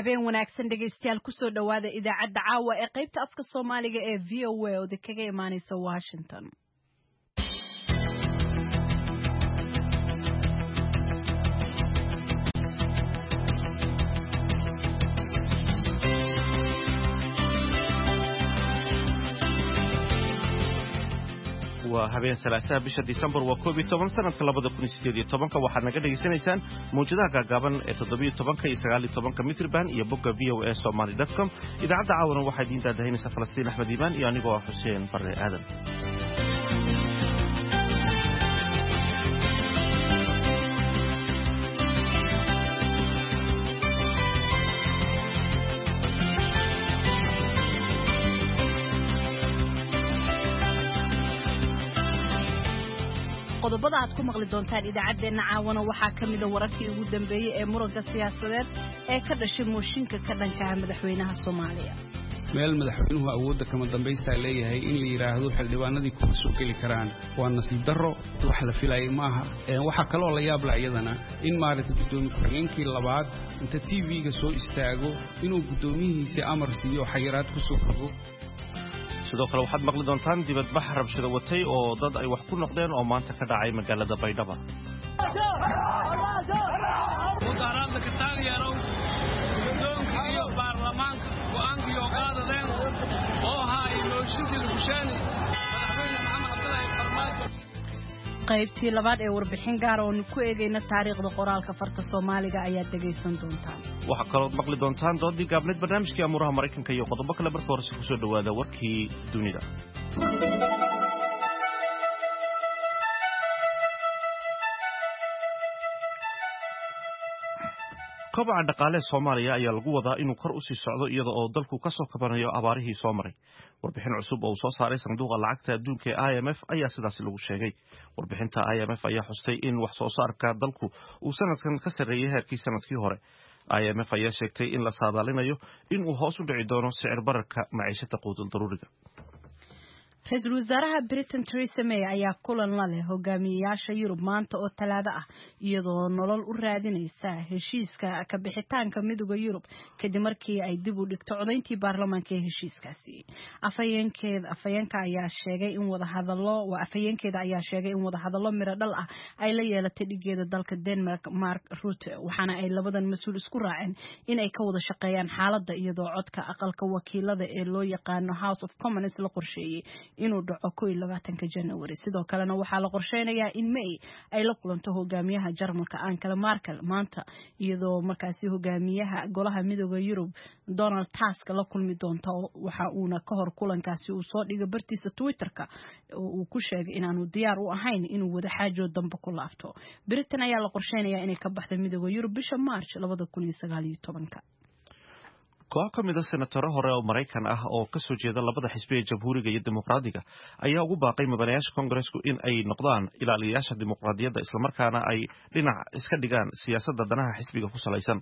habeen wanaagsan dhegaystayaal ku soo dhawaada idaacadda caawa ee qaybta afka Soomaaliga ee VOA oo kaga imaanaysa Washington. waa habeen salaasaha bisha December waa 12 sanadka 2018 waxaad naga dhageysanaysaan muujadaha gaagaaban ee 17 iyo 19 mitir band iyo bogga voasomali.com idaacadda caawana waxaa idin daadahinaysa Falastiin Axmed Iimaan iyo anigoo Xuseen Barre Aadan. qodobada aad ku maqli doontaan idaacadeena caawana waxaa kamid ah wararkii ugu dambeeyay ee muranka siyaasadeed ee ka dhashay mooshinka ka dhanka ah madaxweynaha Soomaaliya. meel madaxweynuhu awoodda kama dambaysta leeyahay in la yiraahdo xildhibaanadii ku soo gali karaan waa nasiib darro wax la filayay maaha waxa kale oo la yaab la iyadana in maaragtay gudoomiye ku-xigeenkii labaad inta TV-ga soo istaago inuu gudoomiyihiisa amar siiyo xayiraad ku soo rogo. sidoo kale waxaad maqli doontaan dibadbax rabshado watay oo dad ay wax ku noqdeen oo maanta ka dhacay magaalada Baydhabo. mudaarada ka taageero guddoonka iyo baarlamaanka go'aankii oo qaadadeen oo hay mooshinkii Lushani madaxweyne Maxamed Cabdullaahi Farmaajo. qaybtii labaad ee warbixin gaar ah oo ku eegayna taariikhda qoraalka farta Soomaaliga ayaa dhageysan doontaan. waxa kale oo maqli doontaan doodii gaabneed barnaamijkii amuraha Mareykanka iyo qodobo kale marka hore ku soo dhawaada warkii dunida. kobaca dhaqaalaha Soomaaliya ayaa lagu wadaa inuu kor u sii socdo iyada oo dalku ka soo kabanayo abaarihii soo maray. warbixin cusub oo soo saaray sanduuqa lacagta adduunka ee IMF ayaa sidaas lagu sheegay. warbixinta IMF ayaa xustay in wax soo saarka dalku uu sanadkan ka sareeyay heerkii sanadkii hore. IMF ayaa sheegtay in la saadaalinayo in uu hoos u dhici doono sicir bararka maciishada quudul daruuriga. Ra'iisul Wasaaraha Britain Theresa May ayaa kulan la leh hogaamiyayaasha Yurub maanta oo Talaado ah iyadoo nolol u raadinaysa heshiiska ka bixitaanka midowga Yurub kadib markii ay dib u dhigto codayntii baarlamaanka ee heshiiskaasi. Afhayeenka ayaa sheegay in wadahadallo miro dhal ah ay la yeelatay dhigeeda dalka Denmark Mark Rutte waxaana ay labadan mas'uul isku raaceen in ay ka wada shaqeeyaan xaaladda iyadoo codka aqalka wakiilada ee loo yaqaano House of Commons la qorsheeyay inuu dhaco 21 January. sidoo kalena waxaa la qorsheynayaa in May ay la kulanto hogaamiyaha Jarmalka Angela Merkel maanta iyadoo markaasi hogaamiyaha golaha midowga Yurub Donald Tusk la kulmi doonto waxa uuna ka hor kulankaasi uu soo dhigay bartiisa Twitter-ka uu ku sheegay inaanu diyaar u ahayn inuu wada xaajo dambe ku laabto. Britain ayaa la qorsheynayaa inay ka baxdo midowga Yurub bisha March 2019. koox ka mid ah senataro hore oo Mareykan ah oo ka soo jeeda labada xisbi ee Jamhuuriga iyo Dimuqraadiga ayaa ugu baaqay mudanayaasha Kongareesku in ay noqdaan ilaaliyayaasha dimuqraadiyadda isla markaana ay dhinac iska dhigaan siyaasadda danaha xisbiga ku salaysan.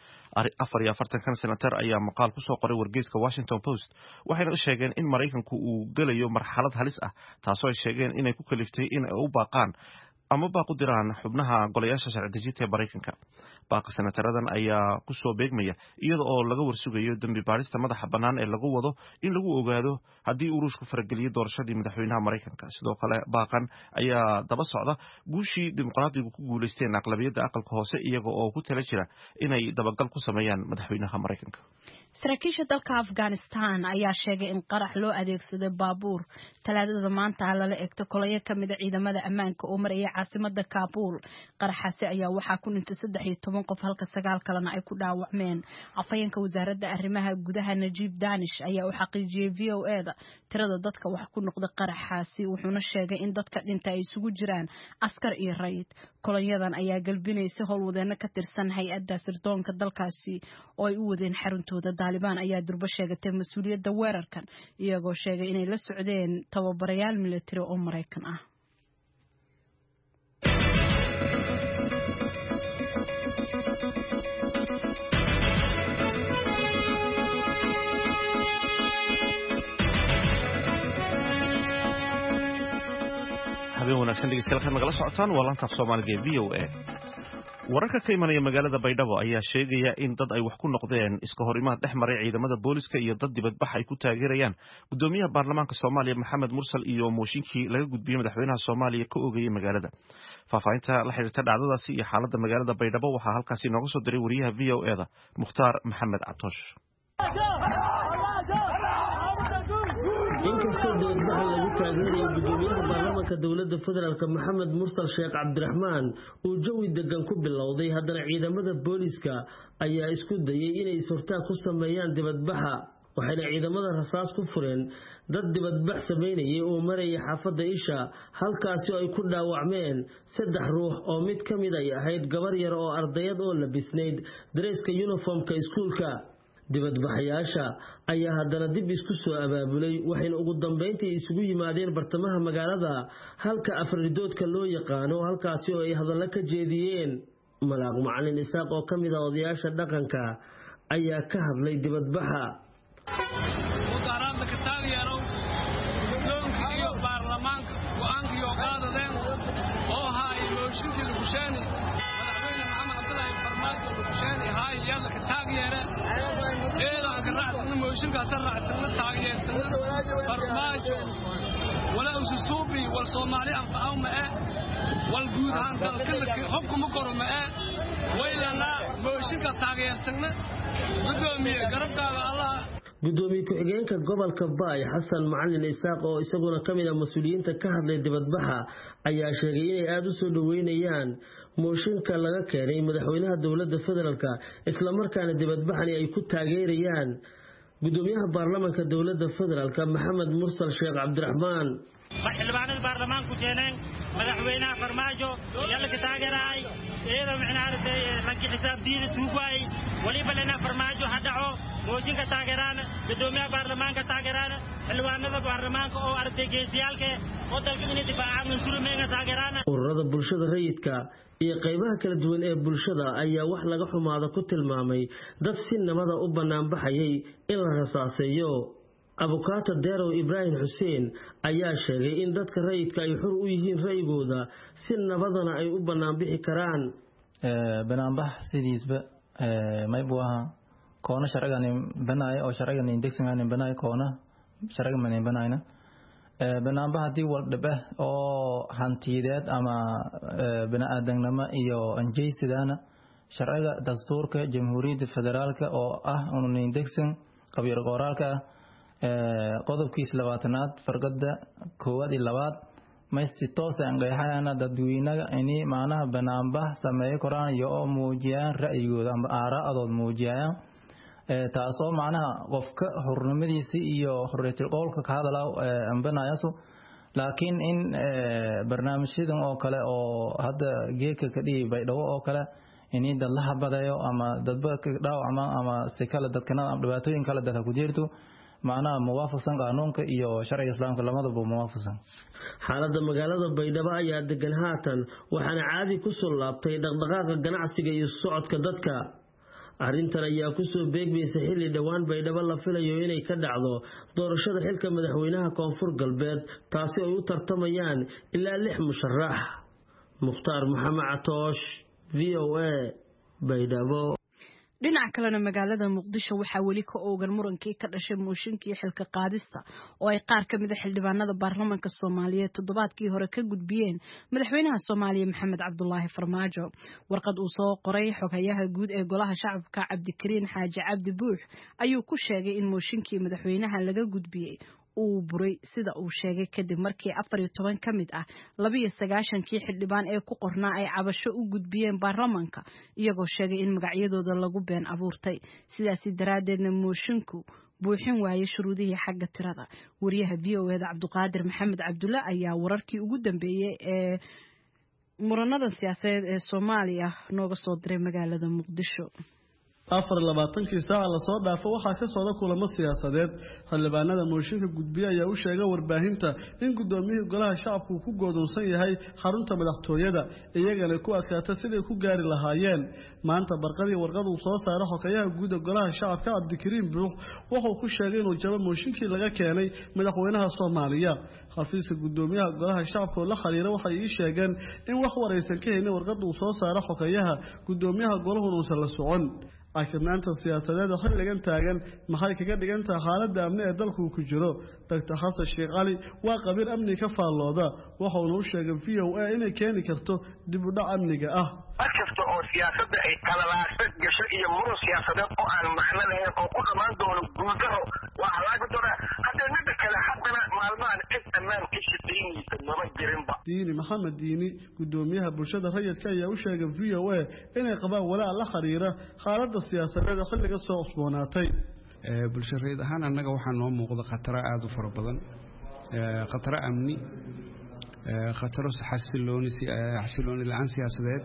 44 senatar ayaa maqaal ku soo qoray wargeyska Washington Post waxayna sheegeen in Mareykanku uu galayo marxalad halis ah taasoo ay sheegeen inay ku kaliftay in ay u baaqaan ama baaqu diraan xubnaha golayaasha sharci dejinta ee Mareykanka. baaqa senataradan ayaa ku soo beegmaya iyada oo laga warsugayo dambi baarista madaxa bannaan ee lagu wado in lagu ogaado haddii uu Ruushku farageliyo doorashadii madaxweynaha Mareykanka. sidoo kale baaqan ayaa daba socda guushii dimuqraadigu ku guuleysteen aqlabiyadda aqalka hoose iyaga oo ku tala jira inay dabagal ku sameeyaan madaxweynaha Mareykanka. saraakiisha dalka Afghanistan ayaa sheegay in qarax loo adeegsaday baabuur Talaadada maanta la eegto kolonyo kamid ah ciidamada ammaanka oo maraya caasimada Kabul. qaraxaasi ayaa waxaa ku dhintay 13 qof halka 9 kalena ay ku dhaawacmeen. afhayeenka wasaaradda arrimaha gudaha Najib Danish ayaa u xaqiijiyay VOA-da tirada dadka wax ku noqday qaraxaasi wuxuuna sheegay in dadka dhintay ay isugu jiraan askar iyo rayid. kolonyadan ayaa galbinaysa howlwadeeno ka tirsan hay'adda sirdoonka dalkaasi oo ay u wadeen xaruntooda. Taliban ayaa durba sheegatay mas'uuliyadda weerarkan iyagoo sheegay inay la socdeen tababarayaal military oo Mareykan ah. habeen wanaagsan dhegeystayaal nagala socotaan waa laanta Soomaaliga ee VOA. wararka ka imanaya magaalada Baydhabo ayaa sheegaya in dad ay wax ku noqdeen iska hor imaad dhex maray ciidamada booliska iyo dad dibadbax ay ku taageerayaan gudoomiyaha baarlamaanka Soomaaliya Maxamed Mursal iyo mooshinkii laga gudbiyay madaxweynaha Soomaaliya ka oogayay magaalada. Faafahinta la xiriirta dhacdadaasi iyo xaaladda magaalada Baydhabo waxaa halkaasi nooga soo diray wariyaha VOA-da Mukhtaar Maxamed Cabtoosh. inkastoo dibadbaxa lagu taageerayo gudoomiyaha baarlamaanka dowladda federaalka Maxamed Mursal Sheekh Cabdiraxmaan uu jawi degan ku bilowday, haddana ciidamada booliska ayaa isku dayay inay is-hortaag ku sameeyaan dibadbaxa, waxayna ciidamada rasaas ku fureen dad dibadbax sameynayay oo marayay xaafadda Isha, halkaasi oo ay ku dhaawacmeen 3 ruux oo mid ka mid ay ahayd gabar yar oo ardayad oo labisnayd dareeska uniformka iskuulka. dibadbaxayaasha ayaa haddana dib isku soo abaabulay, waxayna ugu dambeyntii isugu yimaadeen bartamaha magaalada halka afridoodka loo yaqaano, halkaasi oo ay hadallo ka jeediyeen. Malaaq Macalin Isaaq oo ka mid ah odayaasha dhaqanka ayaa ka hadlay dibadbaxa. موشنكا سرع سنة تاغير سنة فرماجو ولا أسسوبي والصومالي أنفعوا معه والجودان دل كل حبكم مكروا معه ويلنا موشنكا تاغير سنة قدومي قربك على الله. gudoomiye ku-xigeenka gobolka Baay Xasan Macalin Isaaq oo isaguna ka mid ah mas'uuliyiinta ka hadlay dibadbaxa ayaa sheegay inay aad u soo dhaweynayaan mooshinka laga keenay madaxweynaha dowladda federaalka, isla markaana dibadbaxani ay ku taageerayaan gudoomiyaha baarlamaanka dowladda federaalka Maxamed Mursal Sheekh Cabdiraxmaan. xildhibaanada baarlamaanku keeneen madaxweynaha farmaajo yalla ka taageeray iyada macnaheedu ranki xisaab diin tuugay waliba lana farmaajo hadaco moojinka taageeraan gudoomiyaha baarlamaanka taageeraan xildhibaanada baarlamaanka oo ardaygeysiyaalka oo dalka inay difaacaan muslimiinta taageeraan. ururada bulshada rayidka iyo qaybaha kala duwan ee bulshada ayaa wax laga xumaado ku tilmaamay dad si nabada u banaan baxayay in la rasaaseeyo. Abukaata Derow Ibrahim Hussein ayaa sheegay in dadka rayidka ay xur u yihiin ra'yigooda si nabadana ay u banaan bixi karaan. banaanbax sidiisba may buu ahaa koona sharcigan banaay oo sharcigan indexingan banaay koona sharcigan man banaayna banaanbax hadii wal dhabe oo hantiyeed ama banaadamnimo iyo anjeysidana sharciga dastuurka jamhuuriyadda federaalka oo ah uu indexin qabiir qoraalka qodobkiisa 20aad farqada 1 iyo 2 may si toos ah qeexayana dadweynaha inay macnaha banaanbax sameeyo koraan iyo muujiyaan ra'yigooda ama aaraa'adood muujiyaan taasoo macnaha qofka xornimadiisa iyo xorriyadda qowlka ka hadalaa ambanayso, laakiin in barnaamijyadan oo kale oo hadda geeka ka dhigay Baydhabo oo kale inay dad la habadayo ama dadba ka dhaawacma ama si kala dadkana dhibaatooyin kala dadka ku jirto macnaha muwaafaqsan qaanuunka iyo sharciga islaamka lamadaba muwaafaqsan. xaaladda magaalada Baydhabo ayaa degan haatan, waxaana caadi ku soo laabtay dhaqdhaqaaqa ganacsiga iyo socodka dadka. arrintan ayaa ku soo beegmaysa xilli dhawaan Baydhabo la filayo inay ka dhacdo doorashada xilka madaxweynaha Koonfur Galbeed, taasi oo u tartamayaan ilaa 6 musharax. Mukhtaar Maxamed Cabtoosh, VOA, Baydhabo. dhinaca kalena magaalada Muqdisho waxaa weli ka oogan murankii ka dhashay mooshinkii xilka qaadista oo ay qaar ka mid ah xildhibaanada baarlamaanka Soomaaliyeed toddobaadkii hore ka gudbiyeen madaxweynaha Soomaaliya Maxamed Cabdullaahi Farmaajo. warqad uu soo qoray xogayaha guud ee golaha shacabka Cabdikariin Xaaji Cabdi Buux ayuu ku sheegay in mooshinkii madaxweynaha laga gudbiyay uu buray sida uu sheegay kadib markii 14 ka mid ah 29kii xildhibaan ee ku qornaa ay cabasho u gudbiyeen baarlamaanka iyagoo sheegay in magacyadooda lagu been abuurtay, sidaas daraadeedna moshinku buuxin waayay shuruudihii xagga tirada. wariyaha VOA-da Cabduqaadir Maxamed Cabdulle ayaa wararkii ugu dambeeyay ee muranada siyaasadeed ee Soomaaliya nooga soo diray magaalada Muqdisho. 24 saac la soo dhaafo waxa ka socda kulamo siyaasadeed xildhibaanada mooshinka gudbiya ayaa u sheegay warbaahinta in gudoomiyihii golaha shacabku ku go'doonsan yahay xarunta madaxtooyada iyagana ku adkaata sidii ku gaari lahaayeen maanta barqadii warqad uu soo saaray xogayaha guud ee golaha shacabka Cabdikariim Buux wuxuu ku sheegay inuu jabo mooshinkii laga keenay madaxweynaha Soomaaliya xafiiska gudoomiyaha golaha shacabka oo la xiriira waxay ii sheegeen in wax waraysan ka helay warqad uu soo saaray xogayaha gudoomiyaha golaha uusan la socon akirnaanta siyaasadeed xilligan taagan maxay kaga dhigan tahay xaaladda amni ee dalku ku jiro Dr. Xasan Sheekh Cali waa qabiir amni ka faalooda waxa uu noo sheegay VOA inay keeni karto dib u dhac amniga ah markasta oo siyaasadda ay qalalaasad gasho iyo muran siyaasadeed oo aan macno lahayn oo ku dhamaan doono guuldarro waa laga doonaa hadda midda kale haddana maalmahan cid ammaan ka shaqeynaysa maba jirinba diini maxamed diini gudoomiyaha bulshada rayidka ayaa u sheegay VOA inay qabaan walaac la xiriira xaaladda siyaasadeed xilliga soo cusboonaatay bulshada rayid ahaan annaga waxaa noo muuqda khataro aad u fara badan khataro amni khataro xasilooni la'aan siyaasadeed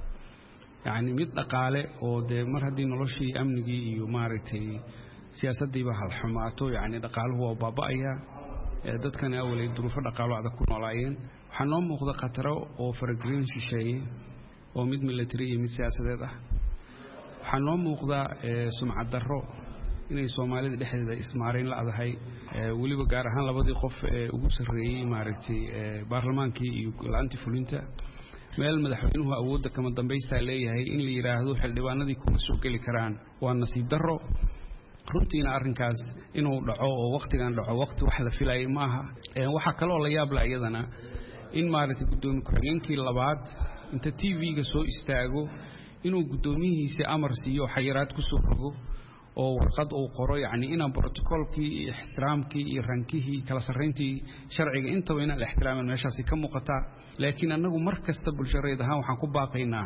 يعني mid dhaqaale oo de mar hadii noloshii amnigii iyo maaragtay siyaasaddiiba hal xumaato yani dhaqaaluhu waa baaba'aya dadkan awalay duruufo dhaqaalo adag ku noolaayeen waxaa noo muuqda khataro oo faragelin shisheeye oo mid military iyo mid siyaasadeed ah waxaa noo muuqda sumcad darro inay Soomaalida dhexdeeda ismaareen la adahay waliba gaar ahaan labadii qof ee ugu sareeyay maaragtay baarlamaankii iyo laanti fulinta meel madaxweynuhu awoodda kama dambaysta leeyahay in la yiraahdo xildhibaanadii kuma soo gali karaan waa nasiib darro runtiina arrinkaas inuu dhaco oo waqtigan dhaco waqti wax la filayay maaha waxa kale oo la yaab la iyadana in maaragtay gudoomiye ku-xigeenkii labaad inta TV-ga soo istaago inuu gudoomiyihiisa amar siiyo xayiraad ku soo rogo oo warqad uu qoro yani inaan protocolkii iyo ixtiraamkii iyo rankihii kala sareyntii sharciga intaba inaan la ixtiraamin meeshaasi ka muuqata laakiin anagu markasta bulshada ahaan waxaan ku baaqaynaa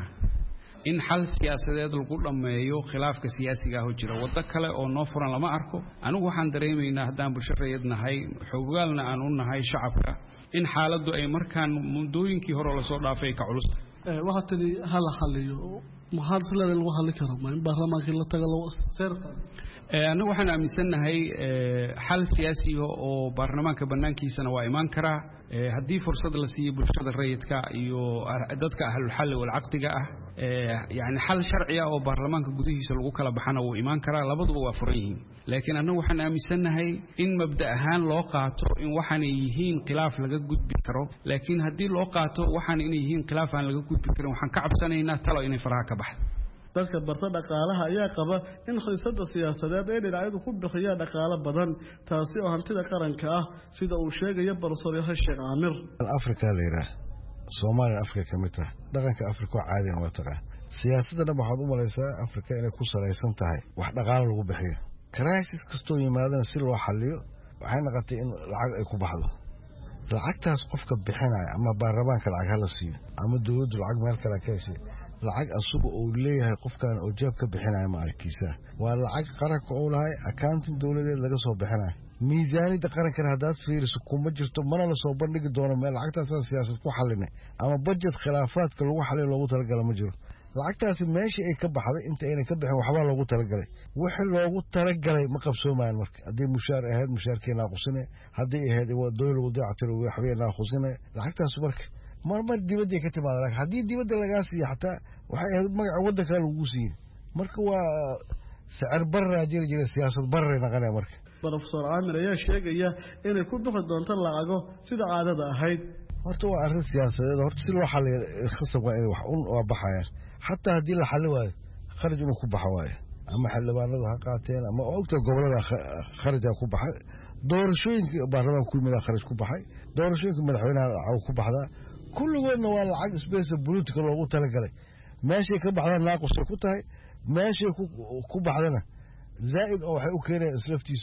in xal siyaasadeed lagu dhameeyo khilaafka siyaasiga ah oo jira wada kale oo noo furan lama arko anigu waxaan dareemaynaa hadaan bulshada nahay xogaalna aan u nahay shacabka in xaaladdu ay markaan mudooyinkii hore la soo dhaafay ka culus waqti hal xaliyo maxaa sidoo lagu xalin karaa ma in baarlamaanka la tago loo seerta anagu waxaan aaminsanahay xal siyaasi oo baarlamaanka banaankiisana waa iman karaa haddii fursad la siiyo bulshada rayidka iyo dadka ahlul xal wal aqdiga ah yani xal sharci ah oo baarlamaanka gudihiisa lagu kala baxana uu iman karaa labaduba waa furan yihiin laakiin anagu waxaan aaminsanahay in mabda ahaan loo qaato in waxaan yihiin khilaaf laga gudbi karo laakiin haddii loo qaato waxaan inay yihiin khilaaf aan laga gudbi karin waxaan ka cabsanaynaa talo inay faraha ka baxdo dadka barta dhaqaalaha ayaa qaba in xiisadda siyaasadeed ay dhinacyadu ku bixiyaan dhaqaale badan taasi oo hantida qaranka ah sida uu sheegay Professor Sheekh Aamir Afrika leeyahay Soomaaliya Afrika kamid ah dhaqanka Afrika caadi ah wata siyaasadda waxaad u malaysaa Afrika inay ku saleysan tahay wax dhaqaale lagu bixiyo crisis kastoo yimaadana si loo xalliyo waxay noqotay in lacag ay ku baxdo lacagtaas qofka bixinaya ama baarlamaanka lacag hala siiyo ama dawladdu lacag meel kale ka heshay lacag asugu oo leeyahay qofkan oo jeeb ka bixinaya ma arkiisa waa lacag qaranka oo lahay accounting dawladeed laga soo bixinaya miisaaniyada qaranka hadaad fiiriso kuma jirto mana la soo bandhigi doono meel lacagtaas siyaasad ku xalinay ama budget khilaafaadka lagu xalin loogu talagalay ma jiro lacagtaas meeshii ay ka baxday inta ay ka bixin waxba loogu talagalay wixii loogu talagalay ma qabsoomaan marka hadii mushaar ahayd mushaarkeena qusine hadii ahayd dawlad wadaactir waxweena qusine lacagtaas marka marmar dibadda ka timaada hadii dibadda laga siiyo xataa waxay ahayd magaca wadanka lagu siiyay marka waa sicir barra jira siyaasad barra naqanay marka Professor Aamir ayaa sheegaya inay ku bixi doonto lacago sida caadada ahayd horta waa arrin siyaasadeed horta si loo xalliyo khasab waa in wax u baxayaan حتى هذه الحلوة خرج من كوبا حواي أما حلوة هذا قاتين أما أكتر قبلنا خرج كوبا حي دور شوين برا كل من خرج كوبا حي دور شوين من حوالينا أو كوبا هذا كل قلنا ولا عكس بس بوليتيك لو قلت لك ماشي كوبا هذا ناقص كوتا هاي ماشي كوبا هذا زائد أو حي وكيرة سلفتيس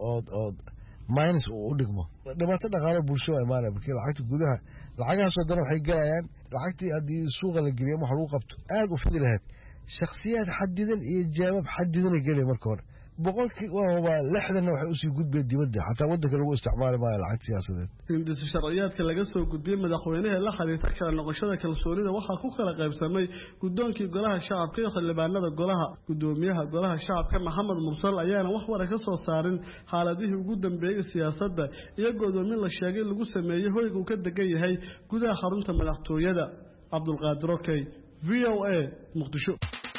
أو ماينس ودقمه لما تدخل بوشوا إيمانه بكير العكس تقولها العكس صدروا حي جايان العكس هذه السوق اللي جريه محروقة أقف في ذلك شخصيات حددن إجابة حددن الجري مركور boqolkii waa lixdan waxay usii gudbeen dibadda xataa waddanka lagu isticmaali maayo lacag siyaasadeed hindisa sharciyaadka laga soo gudbiyey madaxweynaha la xiriirta kala noqoshada kalsoonida waxaa ku kala qaybsamay guddoonkii golaha shacabka iyo xildhibaanada golaha guddoomiyaha golaha shacabka maxamed mursal ayaana wax wara ka soo saarin xaaladihii ugu dambeeyey siyaasadda iyo godoomin la sheegay lagu sameeyey hoyga uu ka degan yahay gudaha xarunta madaxtooyada cabdulqaadir okey VOA muqdisho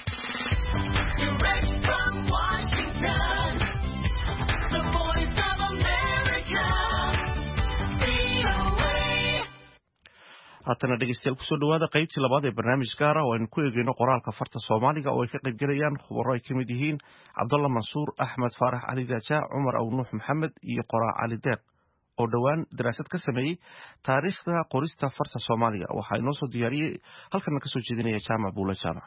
haatana dhegeystayaal kusoo dhawaada qaybtii labaad ee barnaamij gaara oo aynu ku eegeyno qoraalka farta soomaaliga oo ay ka qaybgelayaan khubaro ay ka mid yihiin cabdalla mansuur axmed faarax cali daajaa cumar awnuux maxamed iyo qoraa cali deeq oo dhowaan daraasad ka sameeyey taariikhda qorista farta soomaaliga waxaa inoo soo diyaariyey halkana kasoo jeedinaya jaamac buule jaamac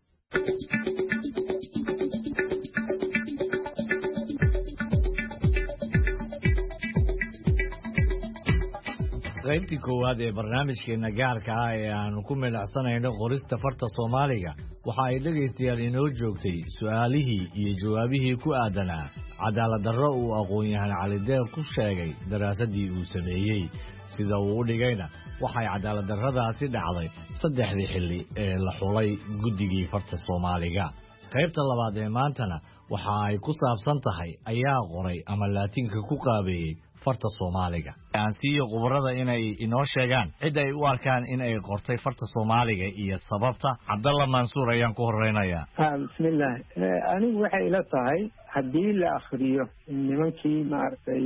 qaybtii koowaad ee barnaamijkeena gaarka ah ee aanu ku midacsanayno qorista farta soomaaliga waxa ay dhegaystayaal inoo joogtay su'aalihii iyo jawaabihii ku aadanaa cadaalad darro uu aqoon-yahan cali deeq ku sheegay daraasaddii uu sameeyey sida uu u dhigayna waxay cadaalad darradaasi dhacday saddexdii xilli ee la xulay guddigii farta soomaaliga qaybta labaad ee maantana waxa ay ku saabsan tahay ayaa qoray ama laatiinka ku qaabeeyey farta soomaaliga aan siiyo khubarada inay inoo sheegaan cid ay u arkaan in ay qortay farta soomaaliga iyo sababta cabdalla mansuur ayaan ku horeynayaa bismillaah anigu waxay ila tahay haddii la akhriyo nimankii maaragtay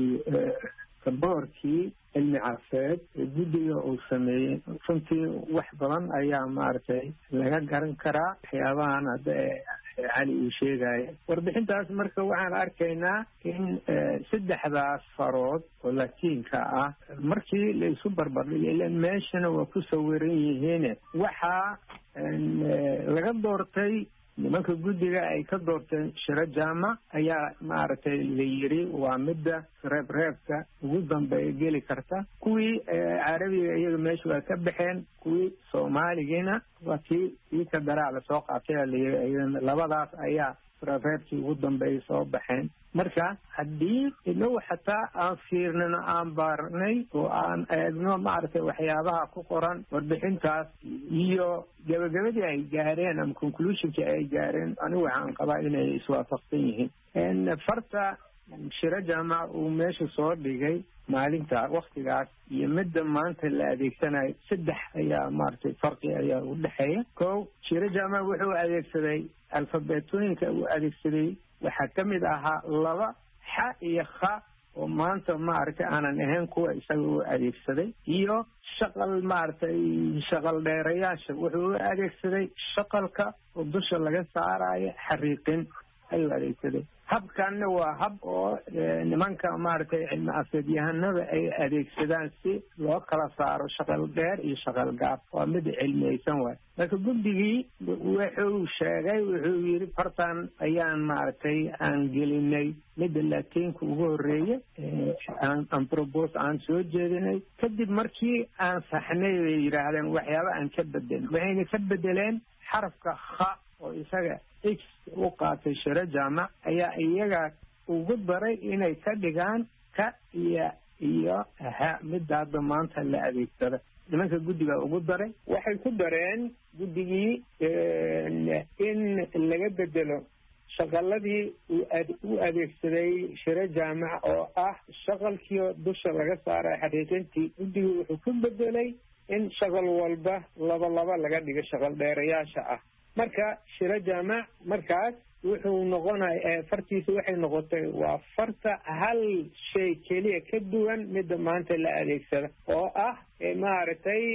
boorkii cilmi cafeed guddiga uu sameeyey runtii wax badan ayaa maaragtay laga garan karaa waxyaabahan hadda cali uu sheegaya warbixintaas marka waxaan arkaynaa in saddexdaas farood oo latiinka ah markii la isu barbardhigo ilan meeshana waa ku sawiran yihiin waxaa laga doortay nimanka guddiga ay ka doorteen shiro jaamac ayaa maaragtay la yiri waa midda reebreebka ugu dambeeya geli karta kuwii carabiga iyaga meesha waa ka baxeen kuwii soomaaligiina waa kii ka daraa lasoo qaatay layiri labadaas ayaa reebreebkii ugu dambeeya soo baxeen marka haddii inagu xataa aan fiirnino aan baarnay oo aan eegno maaragtay waxyaabaha ku qoran warbixintaas iyo gabagabadii ay gaareen ama conclusionkii ay gaareen anigu waxaan qabaa inay iswaafaqsan yihiin farta shiro jaamac uu meesha soo dhigay maalinta waktigaas iyo midda maanta la adeegsanayo saddex ayaa maaragtay farqi ayaa u dhexeeya kow shiro jaamac wuxuu adeegsaday alfabetooyinka uu adeegsaday waxaa ka mid ahaa laba xa iyo kha oo maanta maaragtay aanan ahayn kuwa isaga u adeegsaday iyo shaqal maaragtay shaqal dheerayaasha wuxuu u adeegsaday shaqalka oo dusha laga saarayo xariiqin ayuu adeegsaday habkanna waa hab oo nimanka maaragtay cilmi afeedyahanada ay adeegsadaan si loo kala saaro shaqal dheer iyo shaqal gaab waa mid cilmiyeysan waay marka guddigii wuxuu sheegay wuxuu yidhi fartan ayaan maaragtay aan gelinay midda latiinka ugu horreeya aan probose aan soo jeedinay kadib markii aan saxnay bay yidhaahdeen waxyaaba aan ka bedelin waxayna ka bedeleen xarafka kha oo isaga x u qaatay shiro jaamac ayaa iyaga ugu daray inay ka dhigaan ka iyo ha midda hadda maanta la adeegsada nimanka guddiga ugu daray waxay ku dareen guddigii in laga bedelo shaqaladii u adeegsaday shiro jaamac oo ah shaqalkii dusha laga saaray xaqiiqintii guddigii wuxuu ku bedelay in shaqal walba laba laga dhigo shaqal dheerayaasha ah marka shiro jaamac markaas wuxuu noqonaya fartiisa waxay noqotay waa farta hal shay keliya ka duwan midda maanta la adeegsada oo ah maaragtay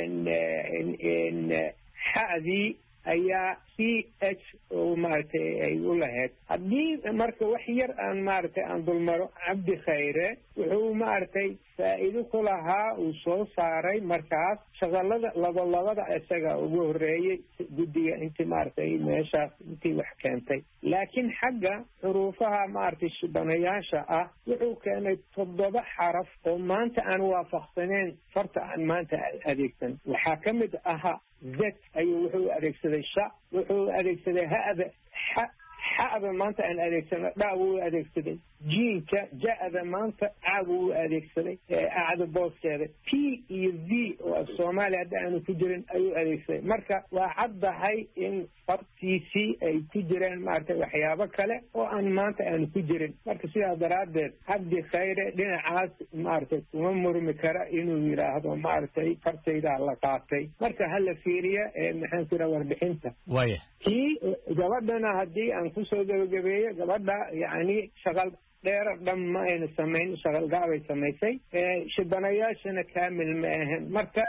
xadii ayaa c h oo maaragtay ay u lahayd haddii marka wax yar aan maaragtay aan dulmaro cabdi khayre wuxuu maaragtay faa'iido ku lahaa uu soo saaray markaas shaqalada labada isaga ugu horreeyey guddiga intii maaragtay meeshaas intii wax keentay laakiin xagga xuruufaha maaragtay shibanayaasha ah wuxuu keenay 7 xaraf oo maanta aan waafaqsaneyn farta aan maanta adeegsan waxaa ka mid ahaa z ayuu wuxuu adeegsaday sha wuxuu adeegsaday hada xa'da maanta aan adeegsano dha wuu adeegsaday jiinka ja'da maanta caagu wuu adeegsaday acda booskeeda p iyo v oo soomaaliya hadda aanu ku jirin ayuu adeegsaday marka waa caddahay in fartiisii ay ku jireen maaragtay waxyaabo kale oo aan maanta aanu ku jirin marka sidaa daraaddeed cabdi khayre dhinacaas maaragtay kuma murmi kara inuu yidhaahdo maaragtay fartaydaa la qaatay marka hala fiiriya maxaan ku yidhaha warbixinta waya kii gabadhana haddii aan kusoo gabagabeeyo gabadha yacni shaqal dheera dhan ma ayna samayn shaqalgaabay samaysay shibanayaashana kaamil ma ahan marka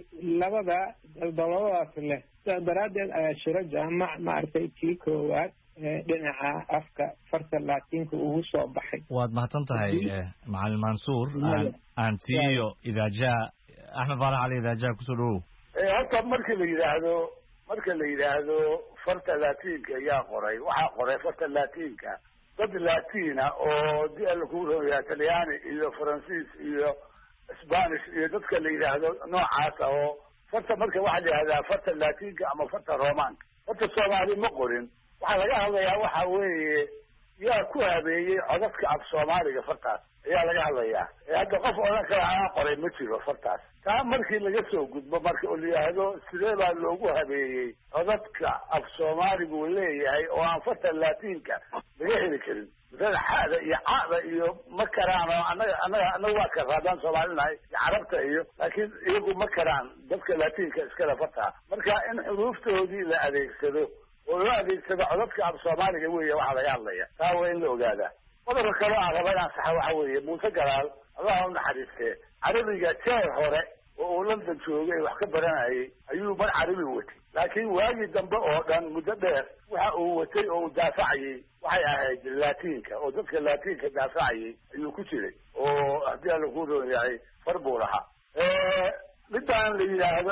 labadaas leh sidaa daraaddeed ayaa shiro jaamac maaragtay kii koowaad dhinaca afka farta laatiinka ugu soo baxay waad mahadsan tahay macalin mansuur aan siiyo idaajaha axmed faarax cali idaajaha kusoo dhawow horta marka la yidhaahdo farta laatiinka ayaa qoray waxaa qoray farta laatiinka dad laatiina oo di alla kugu royaa talyaani iyo faransiis iyo spanish iyo dadka la yidhaahdo noocaasa oo farta marka waxaa la yidhahdaa farta laatiinka ama farta romaanka farta soomaali ma qorin waxaa laga hadlayaa waxa weeye yaa ku habeeyey codadka af soomaaliga fartaas ayaa laga hadlayaa hadda qof odhan kara anaa qoray ma jiro fartaas taa markii laga soo gudbo marka oo la yidhaahdo sidee baa loogu habeeyey codadka af soomaaligu leeyahay oo aan farta laatiinka laga heli karin misada xada iyo caada iyo ma karaan oo annaga waa karra haddaan soomaalinahay iyo carabta iyo laakiin iyagu ma karaan dadka laatiinka iskale fartaa marka in xuruuftoodii la adeegsado oo loo adeegsado codadka af soomaaliga weeye waxaa laga hadlaya taa waa in la ogaadaa qodobka kale aan raba inaan saxa waxa weeye muuse galaal allah u naxariistee carabiga jeer hore oo uu London joogay wax ka baranayay ayuu mar carabi watay laakiin waagii dambe oo dhan muddo dheer waxa uu watay oo uu daafacayay waxay ahayd laatiinka oo dadka laatiinka daafacayay ayuu ku jiray oo haddii alla ku roon yahay far buu lahaa midaan la yidhaahdo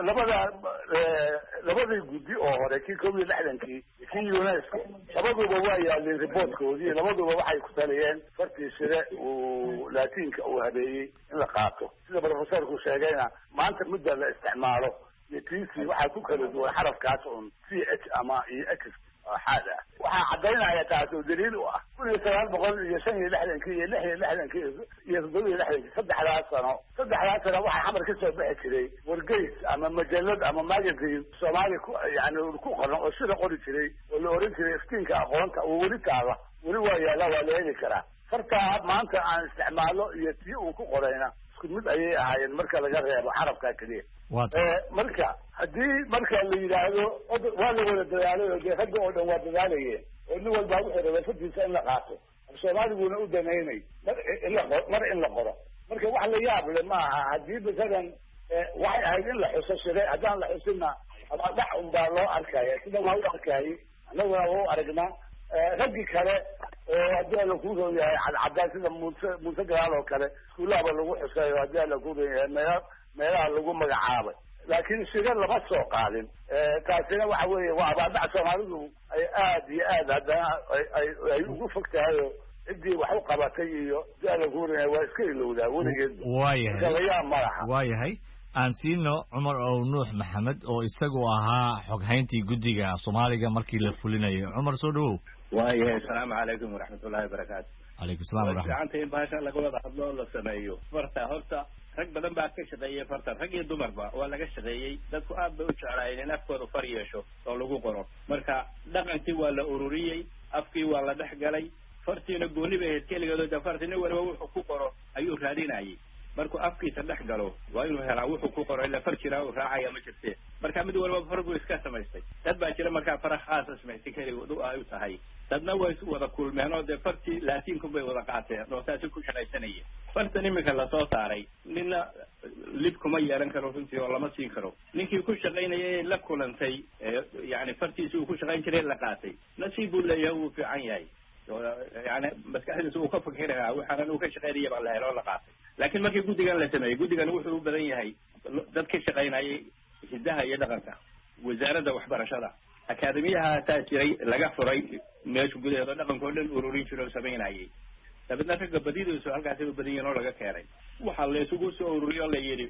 labadii guddi oo hore kii 1960 kii UNESCO labaduba waa yaaleen reportkoodii labaduba waxay ku taliyeen fartii sire uu laatiinka uu habeeyey in la qaato sida professorku sheegayna maanta midda la isticmaalo iyo tiisi waxaa ku kala duwan xarafkaas un ch ama iyo x xaad ah waxaa caddaynaya taas oo daliil u ah 1965 iyo 66 iyo 67 saddexdaas sano waxaa xamar ka soo bixi jiray wargeys ama majalad ama magazine soomaali yani ku qoran oo sida qori jiray oo la oran jiray iftiinka aqoonta oo weli taala weli waa yaala waa la heli karaa fartaa maanta aan isticmaalo iyo tii uu ku qorayna isku mid ayay ahaayeen marka laga reebo xarafka keliya marka haddii marka la yidhaahdo waa la wada dadaalay oo dee ragga oo dhan waa dadaalayeen oo nin walbaa wuxuu rabay fartiisa in la qaato soomaaliguna u danaynay mar in la qoro marka wax la yaab le maaha haddii masalan waxay ahayd in la xuso shire haddaan la xusinna ama dhac un baa loo arkaya sida waa u arkayay annaguna waa u aragnaa raggii kale oo haddii alla ku roon yahay cadcadaan sida muuse galaal oo kale iskuullahaba lagu xusayo haddii alla ku roon yahay meelaha lagu magacaabay laakiin shire lama soo qaadin taasina waxa weeye waa abaadhac soomaalidu ay aad iyo aad haddana ay ugu fog tahay oo ciddii wax u qabatay iyo haddii alla ku roon yahay waa iska ilowdaa weligeedba waayahay waayahay aan siino cumar ow nuux maxamed oo isagu ahaa xoghayntii guddiga soomaaliga markii la fulinayo cumar soo dhawow waayahay asalaamu calaykum waraxmatullahi wabarakaatu calaykum salam fiicanta in baasha laga wada hadlo oo la sameeyo farta horta rag badan baa ka shaqeeyey fartan rag iyo dumarba waa laga shaqeeyey dadku aad bay u jeclaayeen in afkooda far yeesho oo lagu qoro marka dhaqankii waa la ururiyey afkii waa la dhex galay fartiina gooni bay ahayd keligeedo farti nin waliba wuxuu ku qoro ayuu raadinayay markuu afkiisa dhex galo waa inuu helaa wuxuu ku qoro ila far jiraa uu raacaya ma jirte marka mid walba far buu iska samaystay dad baa jira markaa fara khaasa samaystay keligood ay u tahay dadna way isu wada kulmeen oo dee fartii laatiinku bay wada qaateen oo saasi ku shaqaysanayeen fartan iminka lasoo saaray nina lib kuma yeelan karo runtii oo lama siin karo ninkii ku shaqaynayay la kulantay yani fartiisi uu ku shaqayn jiray la qaatay nasiib buu leeyahay wuu fiican yahay yani maskaxdiisa uu ka fikirayaa waxaanan uu ka shaqaynaya baa la helo la qaatay laakiin markii guddigan la sameeyey guddigan wuxuu u badan yahay dad ka shaqaynayay hidaha iyo dhaqanka wasaaradda waxbarashada akaademiyaha taa jiray laga furay meesha gudaheeda dhaqanka oo dhan ururin jiro oo samaynayay dabeedna ragga badidiisu halkaasay u badan yihiin oo laga keenay waxaa la isugu soo ururiyo la yidhi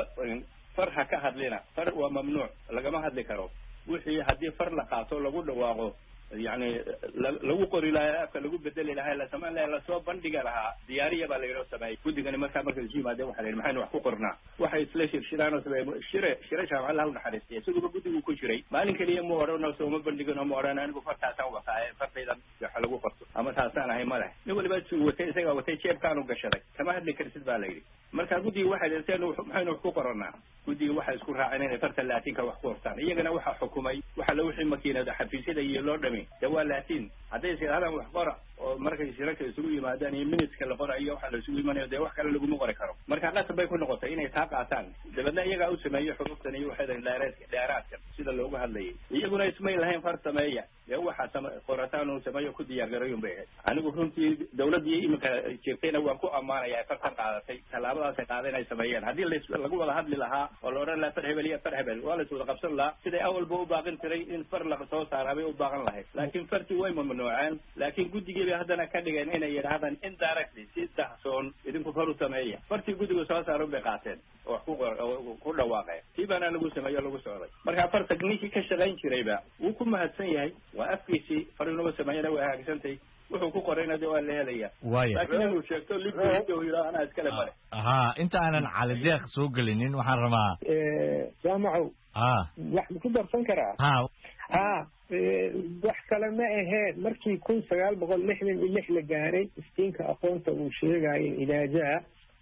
far ha ka hadlina far waa mamnuuc lagama hadli karo wixii haddii far la qaato lagu dhawaaqo yani lagu qori lahaa afka lagu bedeli lahaa la samayn lahaa lasoo bandhiga lahaa diyaariya baa laynoo sameeyey guddigani markaa isu yimaadeen waxaa la yidhi maxaynu wax ku qornaa waxay isla shirshiraan oo sameeyey shire jaamac allah u naxariistay isaguba guddigu ku jiray maalin keliya ma odhan oo sooma bandhigin oo ma odhan anigu fartaasaan wataaye fartaydan waxa lagu qorto ama taasaan ahay ma leh nin waliba watay isagaa watay jeebkaanu gashaday kama hadli karsid baa la yidhi marka guddiga waxay dhirteen maxaynu wax ku qoranaa guddiga waxay isku raaceen inay farta laatinka wax ku qortaan iyagana waxaa xukumay waxa la wixii makiinada xafiisyada iyo loo dhami de waa laatiin hadday isidhahdaan wax qora oo markay shirarka isugu yimaadaan iyo minuteska la qorayo waxa la isugu imanayo dee wax kale laguma qori karo marka qasab bay ku noqotay inay taa qaataan dabeedna iyagaa u sameeyey xuruftan iyo waxay dheeraadkan sida loogu hadlayay iyaguna ismay lahayn far sameeya dee waxa qorataan uu sameeyo ku diyaargarayun bay ahayd anigu runtii dawladdii iminka jirtayna waan ku ammaanayaa fartan qaadatay tallaabadaasay qaada inay sameeyeen haddii lagu wada hadli lahaa oo la odhan lahaa far hebel iyo far hebel waa la iswada qabsan lahaa siday awalba u baaqin tiray in far la soo saaraa bay u baaqan lahayd laakiin fartii way mamnuuceen laakiin guddigii bay haddana ka dhigeen inay yidhaahdaan indirectly si dahsoon idinku far u sameeya fartii guddigu soo saarun bay qaateen oo wax ku dhawaaqeen tii baana lagu sameeyo lagu socday marka farta ninkii ka shaqayn jirayba wuu ku mahadsan yahay waa afkiisii far inuba sameeyana way hagaagsantahay wuxuu ku qorayna de waa la helaya laakiin inuu sheegto libuu yidhaha anaa iskale male ha inta aanan cali deeq soo gelinin waxaan rabaa jaamacow wax ma ku darsan karaa wax kale ma aheen markii 1966 la gaaray istiinka aqoonta uu sheegayo idaajaha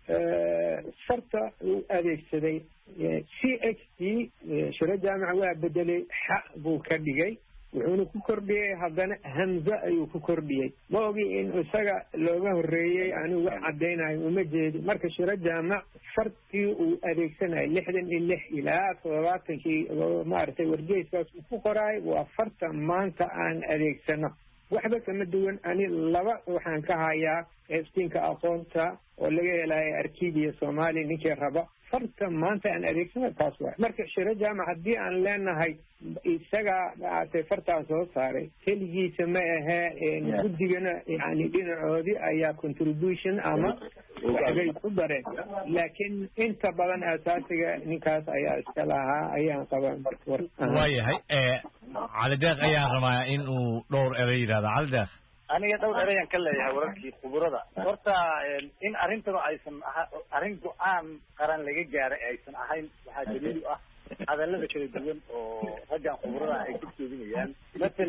farta uu adeegsaday CHT shiro jaamaca waa bedelay xa buu ka dhigay wuxuuna ku kordhiyey haddana hamza ayuu ku kordhiyey ma ogi in isaga looga horreeyey anigu wax caddaynayo uma jeedi marka shiro jaamac fartii uu adeegsanayo 66 ilaa 70 maaragtay wargeyskaas uu ku qoraay waa farta maanta aan adeegsano waxba kama duwan ani laba waxaan ka hayaa iftiinka aqoonta oo laga helayo arkiibiya soomaaliya ninkii raba farta maanta aan adeegsano taas waay marka shiro jaamac haddii aan leenahay isaga maaragtay fartaas soo saaray keligiisa ma ahee guddigana yani dhinacoodii ayaa contribution ama waxbay ku dareen laakiin inta badan asaasiga ninkaas ayaa iska lahaa ayaan qabaa waayahay cali deeq ayaan rabaa in uu dhowr erey yidhahdo cali deeq aniga dhowr ereyaan ka leeyahay wararkii khuburada horta in arrintanu aysan arrin go-aan qaran laga gaaray aysan ahayn waxaa daliil u ah hadallada kala duwan oo raggan khuburada ay ku jeedinayaan matal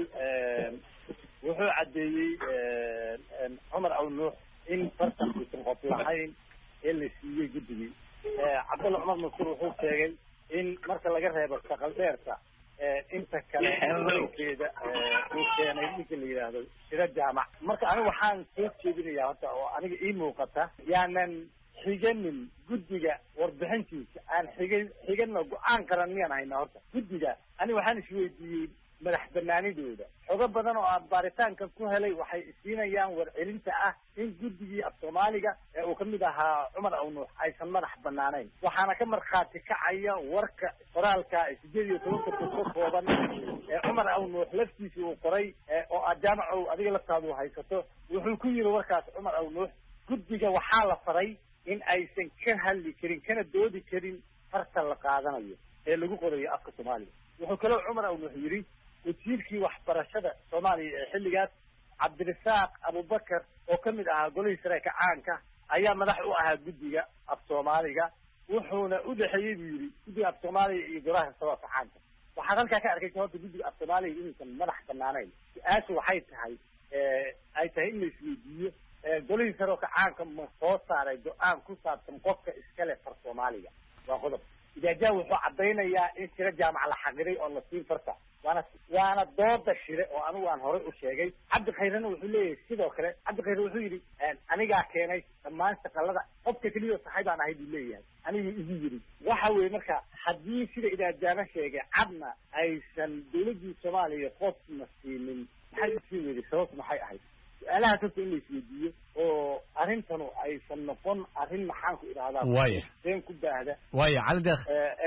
wuxuu caddeeyey cumar aw nuux in fartan uusan qof lahayn ee la siiyey guddigii cabdulla cumar masur wuxuu sheegay in marka laga reebo shaqal dheerta inta kale keeda uu keenay ninka la yidhaahdo shiro jaamac marka anigu waxaan soo jeedinayaa horta oo aniga ii muuqata yaanan xiganin guddiga warbixintiisa aan xigano go-aan qaran miyaan haynaa horta guddiga aniga waxaan isweydiiyey madax banaanidooda xogo badan oo aan baaritaanka ku helay waxay siinayaan warcelinta ah in guddigii af soomaaliga ee uu kamid ahaa cumar aw nuux aysan madax banaanayn waxaana ka markhaati kacaya warka qoraalka 18 ka kooban ee cumar aw nuux laftiisa uu qoray oo jaamacow adiga laftaadu haysato wuxuu ku yiri warkaas cumar aw nuux guddiga waxaa la faray in aysan ka hadli karin kana doodi karin farta la qaadanayo ee lagu qorayo afka soomaaliga wuxuu kaloo cumar aw nuux yiri wasiirkii waxbarashada soomaaliya ee xilligaas cabdirasaaq abubakar oo ka mid ahaa golihii sareka caanka ayaa madax u ahaa guddiga af soomaaliga wuxuuna u dhexeeyey buu yidhi guddiga af soomaaliya iyo golaha sababka caanka waxaad halkaa ka arkaysa horta guddiga af soomaaliya inuusan madax banaanayn su-aashu waxay tahay ay tahay in la isweydiiyo golihii sareka caanka ma soo saaray go-aan ku saabsan qofka iskale far soomaaliga waa qodob idaajaha wuxuu caddaynayaa in shiro jaamac la xaqiray oo la siin farta waana dooda shire oo anigu aan horey u sheegay cabdi khayrena wuxuu leeyahay sidoo kale cabdi khayre wuxuu yidhi anigaa keenay dhammaan shaqalada qofka keliya saxay baan ahay buu leeyahay anigu igu yidhi waxa weeye marka haddii sida idaajaana sheegay cadna aysan dawladdii soomaaliya qofna siinin maxay usii weyday sababtu maxay ahayd su-aalahaas horta in la isweydiiyo oo arrintanu aysan noqon arrin maxaan ku idhahdaa waaya been ku baahda waaya cali deeq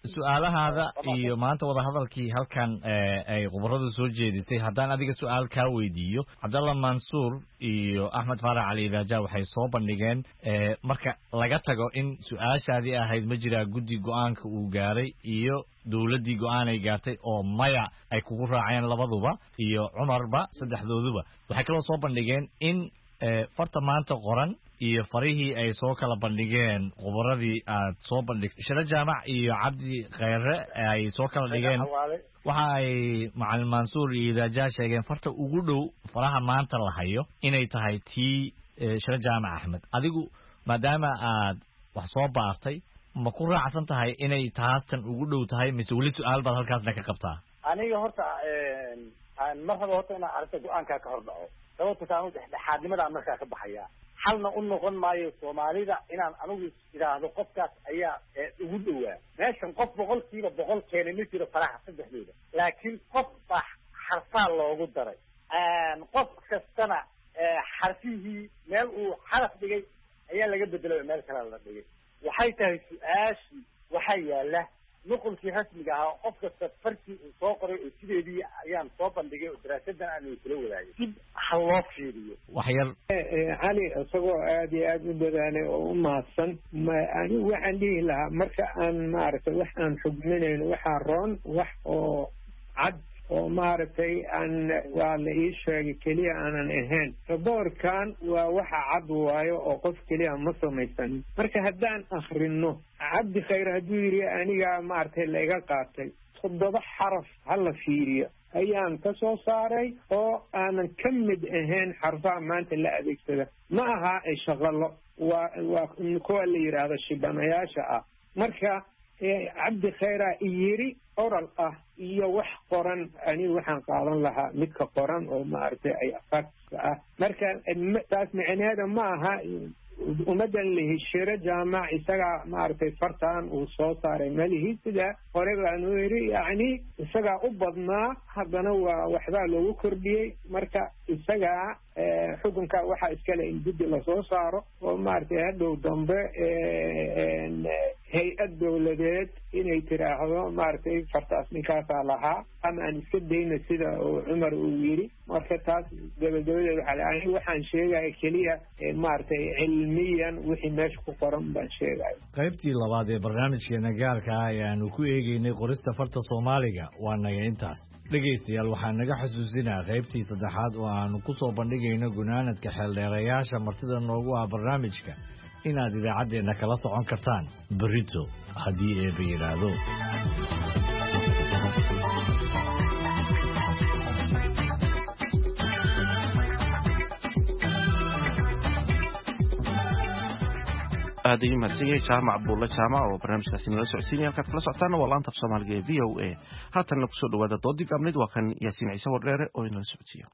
su'aalahaada iyo maanta wada hadalkii halkan ay khubaradu soo jeedisay haddaan adiga su'aal kaa weydiiyo Cabdalla Mansuur iyo Axmed Faarax Cali Raaja waxay soo bandhigeen marka laga tago in su'aashaadii ahayd ma jira guddi go'aanka uu gaaray iyo dawladdii go'aan ay gaartay oo maya ay kugu raaceen labaduba iyo Cumarba saddexdooduba waxay kaloo soo bandhigeen in farta maanta qoran iyo farihii ay soo kala bandhigeen khubaradii aad soo bandhigtay Shira Jaamac iyo Cabdi Khayre ay soo kala dhigeen waxa ay Macallin Mansuur iyo Raaja sheegeen farta ugu dhow faraha maanta la hayo inay tahay tii Shira Jaamac Axmed adigu maadaama aad wax soo baartay ma ku raacsan tahay inay taastan ugu dhow tahay mise weli su'aal baad halkaasna ka qabtaa aniga horta aan marhaba horta inaan arrinta go'aanka ka hor dhaco sababta taanu dhexdhexaadnimada markaa ka baxaya xalna u noqon maayo Soomaalida inaan anigu iraahdo qofkaas ayaa ugu dhowaa meeshan qof 100% keenay ma jiro faraha saddexdooda laakiin qof baa xarfaa loogu daray qof kastana xarfihii meel uu xaraf dhigay ayaa laga bedelay meel kale la dhigay waxay tahay su'aashi waxa yaala nuqulkii rasmiga ah qof kasta farkii uu soo qoray oo sideedii ayaan soo bandhigay oo daraasadan aan kula wadaagay dib ha loo fiiriyo waxyar cali isagoo aad iyo aad u dadaalay oo u mahadsan anigu waxaan dhihi lahaa marka aan maaragtay wax aan xugminayno waxaa roon wax oo cad oo maaragtay aan waa la ii sheegay keliya aanan ahayn raboorkan waa waxa cad waayo oo qof keliya ma samaysan marka haddaan akhrino Cabdi Khayre hadduu yiri aniga maaragtay la iga qaatay 7 xaraf hala fiiriyo ayaan ka soo saaray oo aanan ka mid ahayn xarfaha maanta la adeegsada ma aha ay shaqalo waa kuwa la yiraahdo shibanayaasha ah marka Cabdi Khayre yiri oral ah iyo wax qoran ani waxaan qaadan lahaa midka qoran oo maaragtay ay afaq ah marka taas macnaheedu ma aha umadan la heshira jaamac isaga maaragtay fartaan uu soo saaray malihi sida hore baan u yiri yani isaga u badnaa haddana waa waxba loogu kordhiyay marka isaga xukunka waxa iskale in guddi la soo saaro oo maaragtay hadhow dambe hay'ad dawladeed inay tiraahdo maaragtay fartaas ninkaas lahaa ama aan iska dayna sida Cumar uu yiri marka taas gabadhooda waxaan sheegay kaliya maaragtay cilmiyan wixii meesha ku qoran baan sheegay qaybtii labaad ee barnaamijkeena gaarka ah ayaanu ku eegaynay qorista farta Soomaaliga waa naga intaas dhageystayaal waxaan naga xasuusinaa qaybtii saddexaad oo aanu ku soo bandhigayno gunaanadka xeeldheerayaasha martida noogu ah barnaamijka inaad idaacadeena kala socon kartaan berito haddii eeba yiraahdo aad ayuu mahadsan yahay Jaamac Buulle Jaamac oo barnaamijkaasi nala socodsiinaya halkaad kala socotaana waa laanta Soomaaliga ee VOA haatanna kusoo dhawaada doodii gaabneed waa kan Yaasiin Ciise Wardheere oo inala socodsiiyo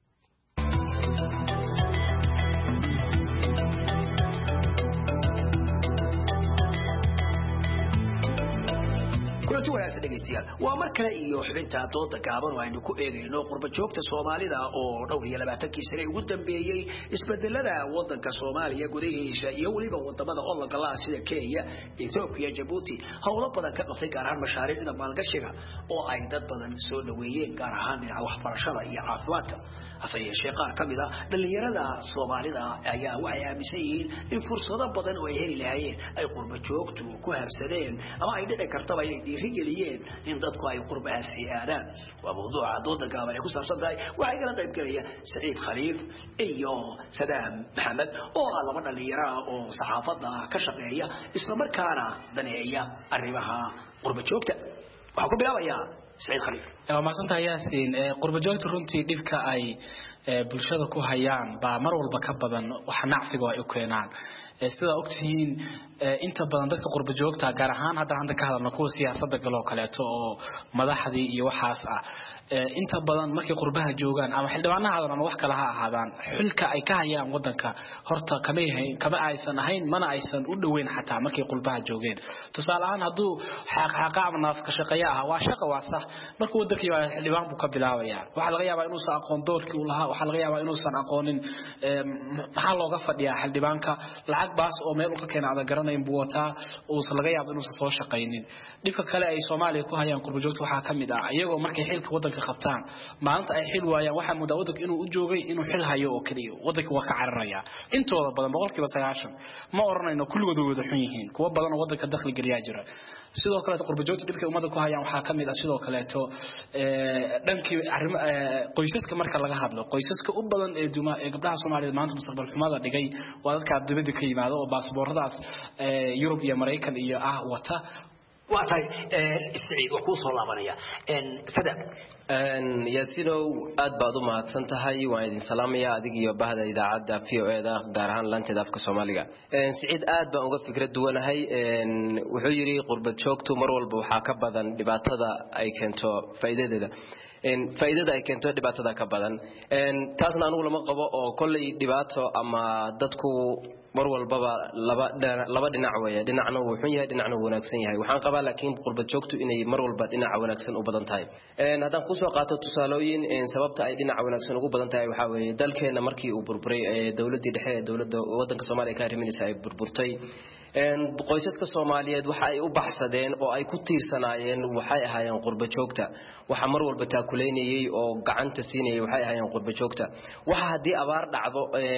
kulanti wanaagsan dhegeystayaal waa mar kale iyo xubinta dooda gaaban oo aynu ku eegayno qurba joogta Soomaalida oo dhowr iyo 20 sano ugu dambeeyay isbedelada wadanka Soomaaliya gudahiisa iyo waliba wadamada oolka la sida Kenya, Ethiopia, Djibouti hawlo badan ka qabtay gaar ahaan mashaariicda maalgashiga oo ay dad badan soo dhaweeyeen gaar ahaan dhinaca waxbarashada iyo caafimaadka hase yeeshee qaar ka mid ah dhalinyarada Soomaalida ayaa waxay aaminsan yihiin in fursado badan oo ay heli lahaayeen ay qurba joogtu ku habsadeen ama ay dhici karto ay dhiirigeliyeen in dadku ay qurbahaas aadaan waa mawduuca dooda gaaban ee ku saabsan tahay waxay kala qayb galaya Saciid Khaliif iyo Sadaam Maxamed oo laba dhalinyaro oo saxaafadda ka shaqeeya isla markaana daneeya arrimaha qurba joogta waxa ku bilaabaya Saciid Khaliif ma santa Yaasiin qurba joogta runtii dhibka ay bulshada ku hayaan baa mar walba ka badan waxa nacfiga ay u keenaan sida ogtihiin inta badan dadka qurba joogta gaar ahaan hadda ka hadalno kuwa siyaasadda galoo kaleeto oo madaxdii iyo waxaas ah inta badan markay qurbaha joogaan ama xildhibaanaha ama wax kale ha ahaadaan xilka ay ka hayaan wadanka horta kama aysan ahayn mana aysan u dhaweyn xataa markay qurbaha joogeen tusaale ahaan haduu xaqaaqa ama naafka shaqeeya ah waa shaqo waa sax markuu wadankii xildhibaan buu ka bilaabaya waxa laga yaabaa inuu aqoon doorkii uu lahaa waxa laga yaabaa inuusan aqoonin maxaa looga fadhiyaa xildhibaanka lacag baas oo meel uu ka keenay aad garanayn buu wataa oo laga yaabo inuusan soo shaqaynin dhibka kale ay Soomaaliya ku hayaan qurbo joogta waxa kamid ah iyagoo markay xilka wadanka qabtaan maalinta ay xil waayaan waxa muddo wadanka inuu u joogay inuu xil hayo oo kaliya wadanka waa ka cararaya intooda badan 90% ma oranayno kulligood wada xun yihiin kuwa badan oo wadanka dakhli galiya jira sidoo kale qurbo joogta dhibka umada ku hayaan waxa kamid ah sidoo kale dhankii qoysaska marka laga hadlo qoysaska u badan ee gabdhaha Soomaaliyeed maanta mustaqbal xumada dhigay waa dadka dibadda ka yimaado oo baasabooradaas Yurub iyo Mareykan iyo wata waatay Saciid waa ku soo laabanaya sadaq yaasinow aad baad u mahadsan tahay waan idin salaamaya adiga iyo bahda idaacadda VOA-da gaar ahaan laanteeda afka Soomaaliga Saciid aad baan uga fikrad duwanahay wuxuu yiri qurbad joogto mar walba waxa ka badan dhibaatada ay keento faa'iidadeeda faa'iidada ay keento dhibaatada ka badan taasna anigu lama qabo oo kulli dhibaato ama dadku mar walba laba dhinac weeye dhinacna uu xun yahay dhinacna uu wanaagsan yahay waxaan qabaa laakiin qurbad joogtu inay mar walba dhinac wanaagsan u badan tahay hadaan ku soo qaato tusaalooyin sababta ay dhinac wanaagsan ugu badan tahay waxa weeye dalkeena markii uu burburay dawladii dhexe dawladda wadanka Soomaaliya ka riminaysa ay burburtay qoysaska Soomaaliyeed waxa ay u baxsadeen oo ay ku tiirsanaayeen waxay ahaayeen qurbo joogta waxa mar walba taakuleynayay oo gacanta siinayay waxay ahaayeen qurbo joogta waxa hadii abaar dhacdo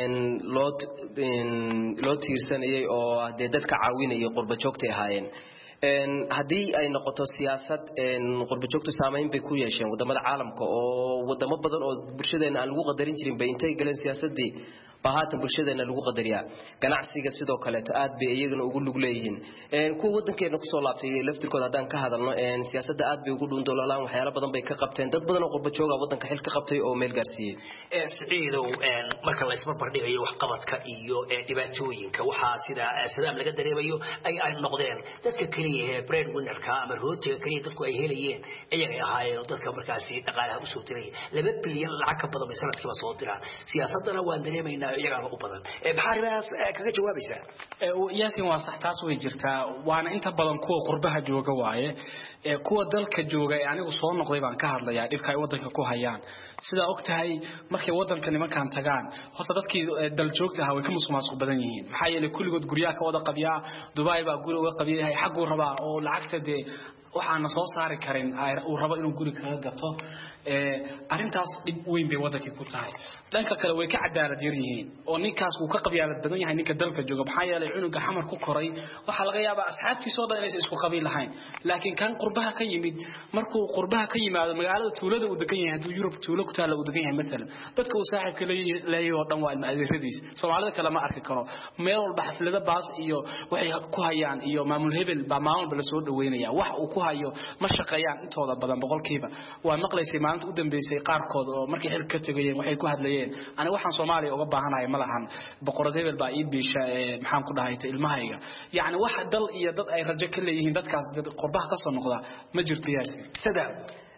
loo tiirsanayay oo dadka caawinayay qurbo joogta ahaayeen hadii ay noqoto siyaasad qurbo joogtu saameyn bay ku yeesheen wadamada caalamka oo wadamo badan oo bulshadeena aan lagu qadarin jirin bay intay galeen siyaasadii bahaatan bulshadeena lagu qadariyaa ganacsiga sidoo kale aad bay iyaguna ugu lug leeyihiin kuwa wadankeena ku soo laabtay laftirkooda hadaan ka hadalno siyaasadda aad bay ugu dhuundoolaan waxyaalo badan bay ka qabteen dad badan oo qurbo jooga wadanka xil ka qabtay oo meel gaarsiiyay Saciidow marka la isma bardhigayo wax qabadka iyo dhibaatooyinka waxa sida salaam laga dareemayo ay noqdeen dadka kaliya ee bread winner-ka ama rootiga kaliya dadku ay helayeen iyaga ahaayeen dadka markaasi dhaqaalaha u soo diray 2 bilyan lacag ka badan sanadkiiba soo diraan siyaasadana waan dareemaynaa iyaga u badan baxaribaas kaga jawaabaysa yaasin waa sax taas way jirtaa waana inta badan kuwa qurbaha jooga waaye kuwa dalka jooga anigu soo noqday baan ka hadlayaa dhibka ay wadanka ku hayaan sida ogtahay markay wadanka nimankan tagaan horta dadkii dal joogta ah way ka musuqmaasuq badan yihiin maxaa yeelay kulligood guryaha ka wada qabiyaa Dubai baa guri uga qabiyahay xaq uu rabaa oo lacagta waxaan soo saari karin uu rabo inuu guri kaga gato arintaas dib weyn bay wadanka ku tahay dhanka kale way ka cadaalad yar yihiin oo ninkaas uu ka qabyaalad badan yahay ninka dalka jooga maxaa yeelay cunuga xamar ku koray waxa laga yaabaa asxaabtiisa oo dhan inay isku qabiil lahayn laakiin kan qurbaha ka yimid markuu qurbaha ka yimaado magaalada tuulada uu degan yahay haduu Yurub tuulo ku taala uu degan yahay mesela dadka uu saaxiibka leeyahay oo dhan waa adeeradiis Soomaalida kale ma arki karo meel walba xaflada baas iyo waxay ku hayaan iyo maamul hebel ba maamul bala soo dhaweynaya wax uu ku hayo ma shaqeeyaan intooda badan boqolkiiba waa maqlaysay maalinta u dambeysay qaarkood oo markii xil ka tagayeen waxay ku hadlayeen ana waxaan Soomaaliya uga baahanahay ma lahan boqorad hebel baa ii biisha maxaan ku dhahay ilmahayga yaani wax dal iyo dad ay rajo ka leeyihiin dadkaas qurbaha ka soo noqda ma jirto yaasi sida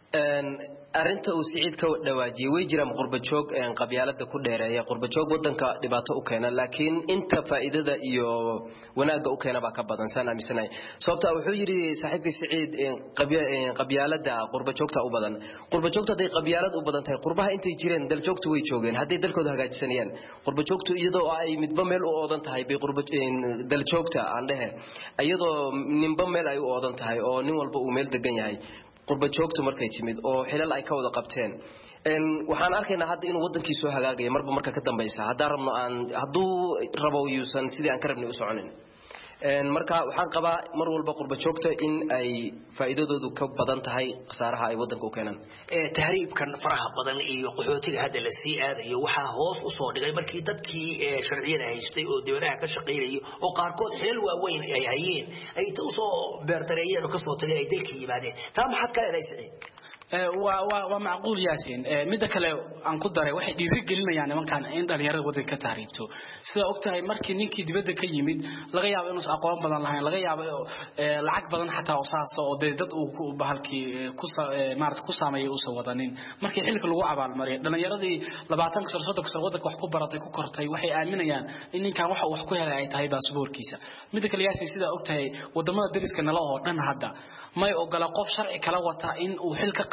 arinta uu Saciid ka dhawaajiyay way jiraan qurbo joog qabyaalada ku dheereeya qurbo joog wadanka dhibaato u keena laakiin inta faa'iidada iyo wanaaga u keena ba ka badan sana misnay sababta wuxuu yiri saaxiibkii Saciid qabyaalada qurbo joogta u badan qurbo joogta day qabyaalad u badan tahay qurbaha intay jireen dal joogtu way joogeen haday dalkooda hagaajisanayaan qurbo joogtu iyadoo ay midba meel u oodan tahay bay qurbo dal joogta aan dhahay iyadoo ninba meel ay u oodan tahay oo nin walba uu meel degan yahay qurbo joogtu markay timid oo xilal ay ka wada qabteen waxaan arkaynaa hadda inuu wadankiisu hagaagayo marka ka dambaysa haduu rabo yuusan sidii aan ka rabnay u soconin marka waxaan qabaa mar walba qurbo joogta in ay faa'iidadoodu ka badan tahay qasaaraha ay wadanka u keenaan tahriibkan faraha badan iyo qaxootiga hadda la sii aadayo waxa hoos u soo dhigay markii dadkii sharciyada haystay oo dawladaha ka shaqeeyay oo qaarkood xilal waaweyn ay hayeen ay soo beertareeyeen oo ka soo tagay ay dalka yimaadeen taa maxad ka leedahay waa macquul yaasin midda kale aan ku daray waxay dhiiri gelinayaan nimankan in dhalinyarada wadanka ka tahriibto sida ogtahay markii ninkii dibadda ka yimid laga yaabo inuu aqoon badan lahayn laga yaabo lacag badan xataa oo saas oo dad uu bahalkii ku saameeyay uu soo wadanin markii xilka lagu abaal mariyay dhalinyaradii 20 sano wadanka wax ku baratay ku kortay waxay aaminayaan in ninkan wax ku helay ay tahay baasaboorkiisa midda kale yaasin sida ogtahay wadamada dariska nala oo dhan hadda may ogola qof sharci kala wata in uu xilka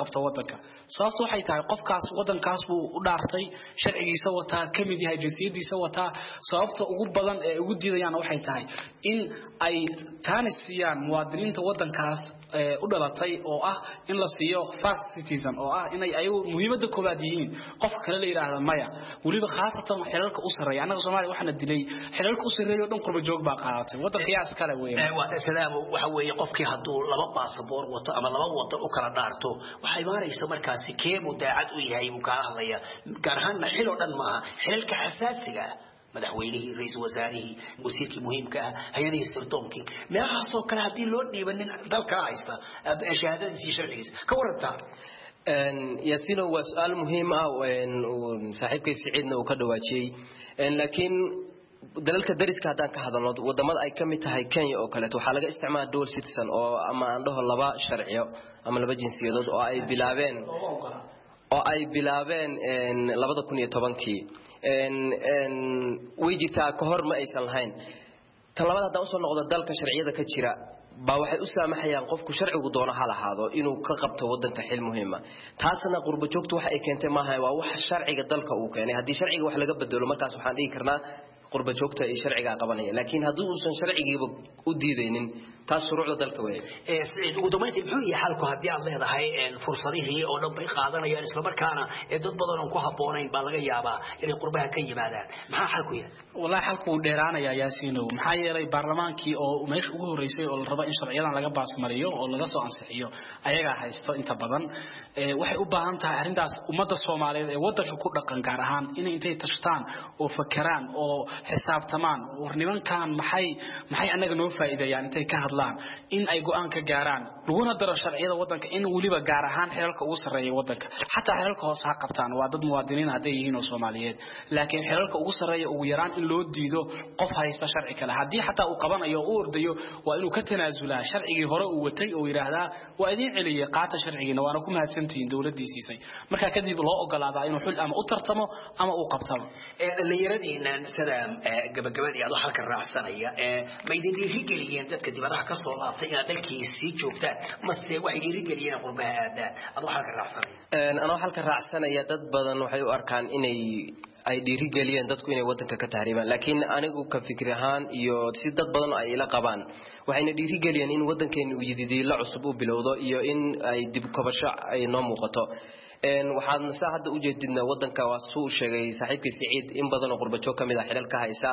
qabto wadanka sababtu waxay tahay qofkaas wadankaas buu u dhaartay sharcigiisa wataa kamid yahay jinsiyadiisa wataa sababta ugu badan ee ugu diidayaan waxay tahay in ay taanisiyan muwaadiniinta wadankaas u dhalatay oo ah in la siiyo first citizen oo ah inay ayagu muhiimada koobaad yihiin qofka kale la yiraahdo maya waliba khaasatan xilalka u sareeya anaga Soomaaliya waxana dilay xilalka u sareeyo dhan qurba joog baa qaadatay wadanka qiyaas kale weeyaan waa salaam waxa weeye qofkii haduu laba passport wato ama laba wadan u kala dhaarto waxay imaanaysaa markaasi keebu daacad u yahay uu ka hadlaya gaar ahaan xil oo dhan ma xilalka xasaasiga madaxweynihii ra'iisul wasaarihii wasiirkii muhiimka ah hay'adihii sirdoonki meelahaas oo kale hadii loo dhiibanin dalka haysta shahaadadiisa sharcigiisa ka warantaa yaasino waa su'aal muhiim ah oo saaxiibkay Saciidna uu ka dhawaajiyay laakiin dalalka dariska hadaan ka hadalno wadamada ay kamid tahay Kenya oo kale waxa laga isticmaalaa dual citizen oo ama aan dhaho laba sharciyo ama laba jinsiyadood oo ay bilaabeen 2010kii wejita ka hor ma aysan lahayn talabada hadda soo noqdo dalka sharciyada ka jira baa waxay u saamaxayaan qofku sharcigu doono hal ahaado inuu ka qabto wadanka xil muhiim ah taasna qurbo joogtu waxa ay keentay maaha waa wax sharciga dalka uu keenay hadii sharciga wax laga bedelo markaas waxaan dhigi karnaa qurbo joogta ay sharciga qabanaya laakiin hadii uusan sharcigiiba u diideynin taas shuruucda dalka weey Saciid ugu dambeyntii muxuu yahay xalku hadii aad leedahay fursadihii oo dhan bay qaadanayaan isla markaana dad badan oo ku haboonayn baa laga yaabaa inay qurbaha ka yimaadaan maxaa xalku yahay wallahi xalku uu dheeraanaya yaasiino maxaa yeelay baarlamaankii oo meesha ugu horeysay oo la rabo in sharciyadan laga baas mariyo oo laga soo ansixiyo ayaga haysto inta badan waxay u baahan tahay arintaas ummadda Soomaaliyeed ee wadanka ku dhaqan gaar ahaan inay intay tashtaan oo fakaraan oo xisaabtamaan warnimankan maxay anaga noo faa'iideeyaan intay ka hadlaan in ay go'aan ka gaaraan laguna daro sharciyada wadanka in waliba gaar ahaan xilalka ugu sareeya wadanka xataa xilalka hoos ha qabtaan waa dad muwaadiniin haday yihiin oo Soomaaliyeed laakiin xilalka ugu sareeya ugu yaraan in loo diido qof haysta sharci kale hadii xataa uu qabanayo oo ordayo waa inuu ka tanaasulaa sharcigii hore uu watay oo yiraahdaa waa idin celiyay qaata sharcigiina waana ku mahadsantihiin dawladdiisii marka kadib loo ogolaadaa inuu xul ama u tartamo ama uu qabtaba dhalinyaradiinan sida gabagabadii aad halka raacsanaya ma idin dhiirigeliyeen dadka dibadaha ka soo laabtay inaad dalkiisii joogtaan mase waxay dhiirigeliyeen qurbaha aadaan aad halka raacsanaya ana halka raacsanaya dad badan waxay u arkaan inay ay dhiirigeliyeen dadku inay wadanka ka tahriibaan laakiin anigu ka fikir ahaan iyo si dad badan ay ila qabaan waxayna dhiirigeliyeen in wadankeenu uu yididiilo cusub u bilowdo iyo in ay dib kabasho ay noo muuqato waxaan hadda u jeedinaa wadanka waa soo sheegay saaxiibkii Saciid in badan oo qurbo joog kamid ah xilalka haysa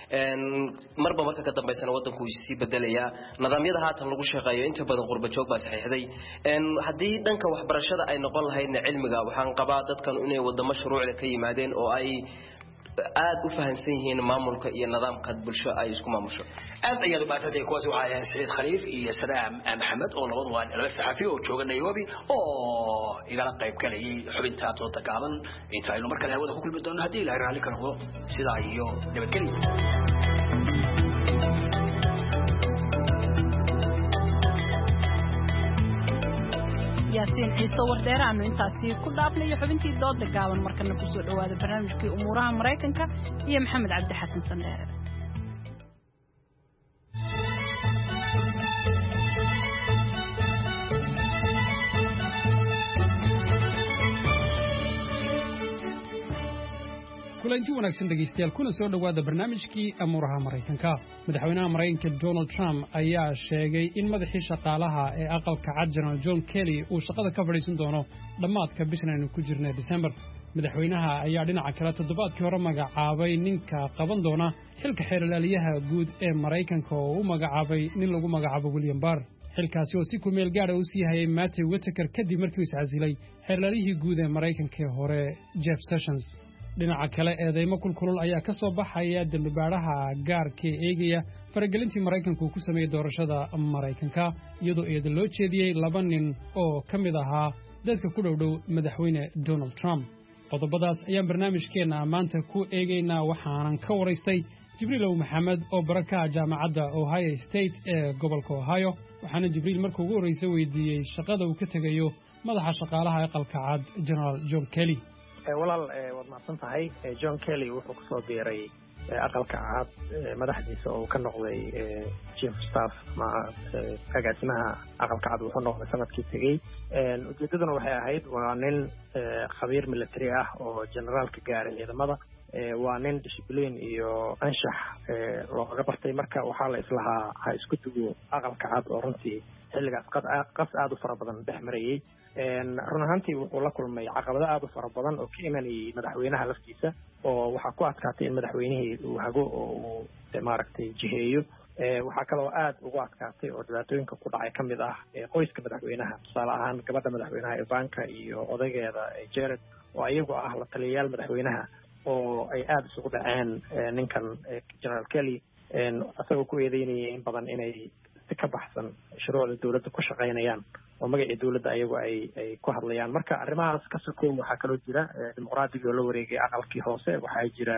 marba marka ka dambeysana wadanku uu si bedelaya nidaamyada haatan lagu shaqeeyo inta badan qurbo joog baa saxiixday hadii dhanka waxbarashada ay noqon lahaydna cilmiga waxaan qabaa dadkan inay wadamo shuruucda ka yimaadeen oo ay aad u fahansan yihiin maamulka iyo nidaamka bulsho ay isku maamusho aad ayaad u baatay kuwaas waxaa Saciid Khaliif iyo Salaam Maxamed oo labadu waa la saxafi oo jooga Nairobi oo igala qayb galayay xubinta doodda gaaban inta aynu markale hawada ku kulmi doono hadii Ilaahay raali ka noqdo sidaa iyo nabadgelyo yaasiin ciise wardeeraanu intaasi ku dhaafnayo xubintii doodda gaaban markana ku soo dhawaada barnaamijkii umuuraha Mareykanka iyo Maxamed Cabdi Xasan Sandheere kulanti wanaagsan dhageystayaal kuna soo dhawaada barnaamijkii amuuraha Mareykanka madaxweynaha Mareykanka Donald Trump ayaa sheegay in madaxii shaqaalaha ee aqalka cad General John Kelly uu shaqada ka fadhiisan doono dhamaadka bishan aynu ku jirnay December madaxweynaha ayaa dhinaca kale toddobaadkii hore magacaabay ninka qaban doona xilka xeerlaaliyaha guud ee Mareykanka oo uu magacaabay nin lagu magacaabo William Barr xilkaasi oo si ku meel gaar ah u sii hayay Matthew Whitaker kadib markii uu iscasilay xeerlaaliyihii guud ee Mareykanka hore Jeff Sessions dhinaca kale eedeymo kulkulul ayaa ka soo baxaya dambibaaraha gaarka eegaya faragelintii Mareykanku ku sameeyay doorashada Mareykanka iyadoo eedo loo jeediyay laba nin oo ka mid ahaa dadka ku dhowdhow madaxweyne Donald Trump qodobadaas ayaan barnaamijkeena maanta ku eegaynaa waxaanan ka waraystay Jibriil Maxamed oo baraka jaamacadda Ohio State ee gobolka Ohio waxaana Jibriil markuu ugu horeysay weydiiyay shaqada uu ka tagayo madaxa shaqaalaha aqalka cad General John Kelly walaal waad mahadsan tahay John Kelly wuxuu ku soo biiray aqalka cad madaxdiisa oo ka noqday chief of staff ma agaasimaha aqalka cad wuxuu noqday sanadkii tegey ujeedaduna waxay ahayd waa nin khabiir military ah oo generaalka gaaray ciidamada waa nin discipline iyo anshax looga bartay marka waxaa la islahaa ha isku dugo aqalka cad oo runtii xilligaas qas aada u fara badan dhex marayay run ahaantii wuxuu la kulmay caqabado aada u fara badan oo ka imanayay madaxweynaha laftiisa oo waxaa ku adkaatay in madaxweynihii uu hago oo uu maaragtay jiheeyo waxaa kaloo aada ugu adkaatay oo dhibaatooyinka ku dhacay ka mid ah qoyska madaxweynaha tusaale ahaan gabadha madaxweynaha ivanka iyo odaygeeda jared oo iyagu ah la taliyayaal madaxweynaha oo ay aada isugu dhaceen ninkan general kelly isagoo ku eedeynayay in badan inay si ka baxsan shuruucda dowladda ku shaqaynayaan oo magacii dowladda ayagu ay ku hadlayaan marka arrimahaas ka sokow waxaa kaloo jira dimuqraadiga oo la wareegay aqalkii hoose waxaa jira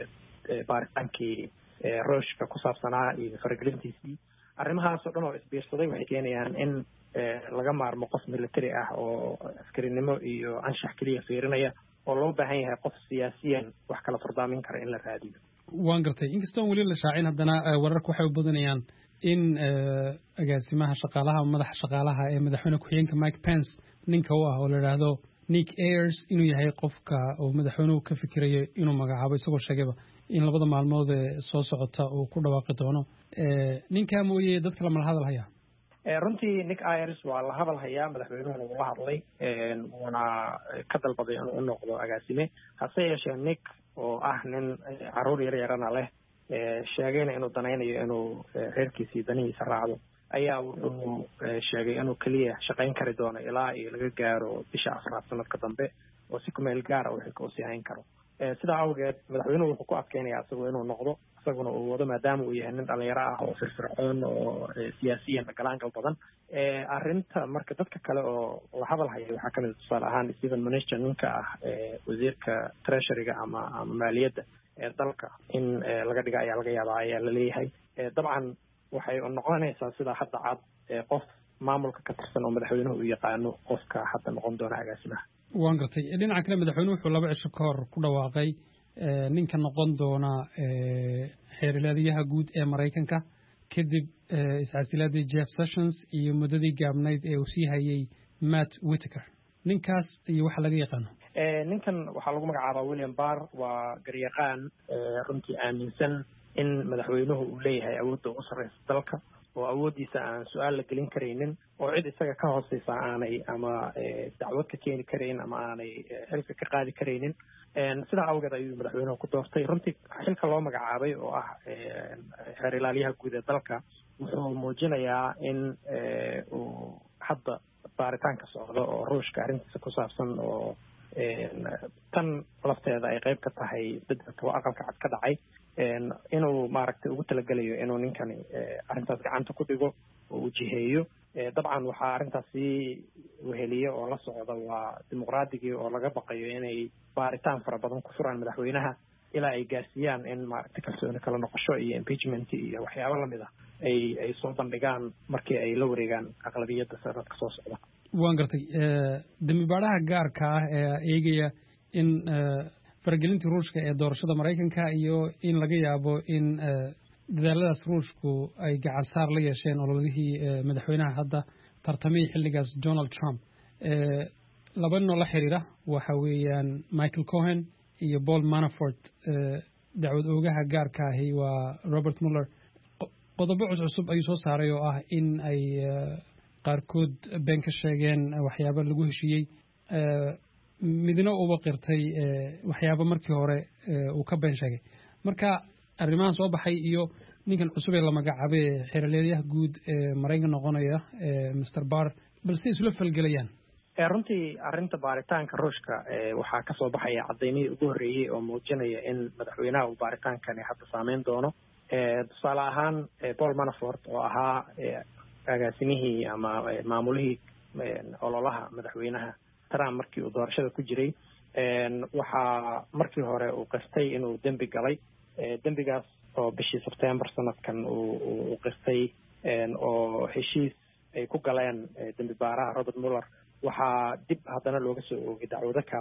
baaritaankii rooshka ku saabsanaa iyo faragelintiisii arrimahaasoo dhan oo isbiirsaday waxay keenayaan in laga maarmo qof military ah oo askarinimo iyo anshax keliya fiirinaya oo loo baahan yahay qof siyaasiyan wax kala furdaamin kara in la raadiyo waan gartay inkastoon weli la shaacin haddana wararku waxay u badanayaan in agaasimaha shaqaalaha madaxa shaqaalaha ee madaxweyne ku-xigeenka Mike Pence ninka u ah oo la yiraahdo Nick Ayers inuu yahay qofka oo madaxweynuhu ka fikirayo inuu magacaabo isagoo sheegayba in labada maalmood ee soo socota uu ku dhawaaqi doono ninka mooyee dadka la hadal haya runtii Nick Ayers waa la hadal hayaa madaxweynuhuna wuu la hadlay wuuna ka dalbaday inuu u noqdo agaasime hase yeeshee Nick oo ah nin caruur yar yarana leh sheegayna inuu danaynayo inuu reerkiisii danihiisa raacdo ayaa wuxuu sheegay inuu keliya shaqayn kari doono ilaa iyo laga gaaro bisha afraad sanadka dambe oo si kumeel gaara uu xilka usii hayn karo sidaa awgeed madaxweynuhu wuxuu ku adkeynaya isagoo inuu noqdo isaguna uu wado maadaama uu yahay nin dhalinyaro ah oo firfircoon oo siyaasiyan galaangal badan arrinta marka dadka kale oo la hadal haya waxaa kamid tusaale ahaan Stephen Mnuchin ninka ah wasiirka treasuryga ama maaliyadda dalka in laga dhiga ayaa laga yaabaa ayaa la leeyahay dabcan waxay noqonaysaa sida hadda cad qof maamulka ka tirsan oo madaxweynuhu uu yaqaano qofka hadda noqon doona agaasimaha waan gartay dhinaca kale madaxweynuhu wuxuu 2 cisho ka hor ku dhawaaqay ninka noqon doona xeerlaadiyaha guud ee Mareykanka kadib iscasilaadii Jeff Sessions iyo muddadii gaabnayd ee uu sii hayay Matt Whitaker ninkaas iyo waxa laga yaqaano ninkan waxaa lagu magacaabaa William Barr waa garyaqaan runtii aaminsan in madaxweynuhu uu leeyahay awoodda ugu sarreysa dalka oo awooddiisa aan su-aal la gelin karaynin oo cid isaga ka hooseysa aanay ama dacwad ka keeni karayn ama aanay xilka ka qaadi karaynin sidaa awgeed ayuu madaxweynuhu ku doortay runtii xilka loo magacaabay oo ah xeer ilaaliyaha guud ee dalka wuxuu muujinayaa in uu hadda baaritaanka socdo oo ruushka arrintiisa ku saabsan oo tan lafteeda ay qayb ka tahay isbedelka aqalka cad ka dhacay inuu maaragtay ugu talagelayo inuu ninkani arrintaas gacanta ku dhigo oo uu jiheeyo dabcan waxaa arrintaasi weheliye oo la socda waa dimuqraadigii oo laga baqayo inay baaritaan fara badan ku furaan madaxweynaha ilaa ay gaarsiiyaan in maaragtay kalsooni kala noqosho iyo impeachment iyo waxyaabo lamid ah ay soo bandhigaan markii ay la wareegaan aqlabiyadda sanadka soo socda waan gartay dambibaadhaha gaarka ah ee eegaya in faragelintii ruushka ee doorashada Mareykanka iyo in laga yaabo in dadaaladaas ruushku ay gacan saar la yeesheen ololihii madaxweynaha hadda tartamay xilligaas Donald Trump laba nin oo la xiriira waxa weeyaan Michael Cohen iyo Paul Manafort dacwad oogaha gaarka ahi waa Robert Mueller qodobo cusub ayuu soo saaray oo ah in ay qaarkood been ka sheegeen waxyaabo lagu heshiiyey midna uba qirtay waxyaabo markii hore uu ka been sheegay marka arrimahan soo baxay iyo ninkan cusub ee la magacaabay xeerleeyaha guud ee Mareykanka noqonaya Mr. Barr balse isla falgalayaan runtii arrinta baaritaanka ruushka waxaa ka soo baxaya caddeymihii ugu horreeyey oo muujinaya in madaxweynaha uu baaritaankani hadda saameyn doono tusaale ahaan Paul Manafort oo ahaa agaasimihii ama maamulihii ololaha madaxweynaha Trump markii uu doorashada ku jiray waxaa markii hore uu qirtay inuu dembi galay dembigaas oo bishii September sanadkan uu qirtay oo heshiis ay ku galeen dembi baaraha Robert Mueller waxaa dib haddana looga soo oogay dacwado kale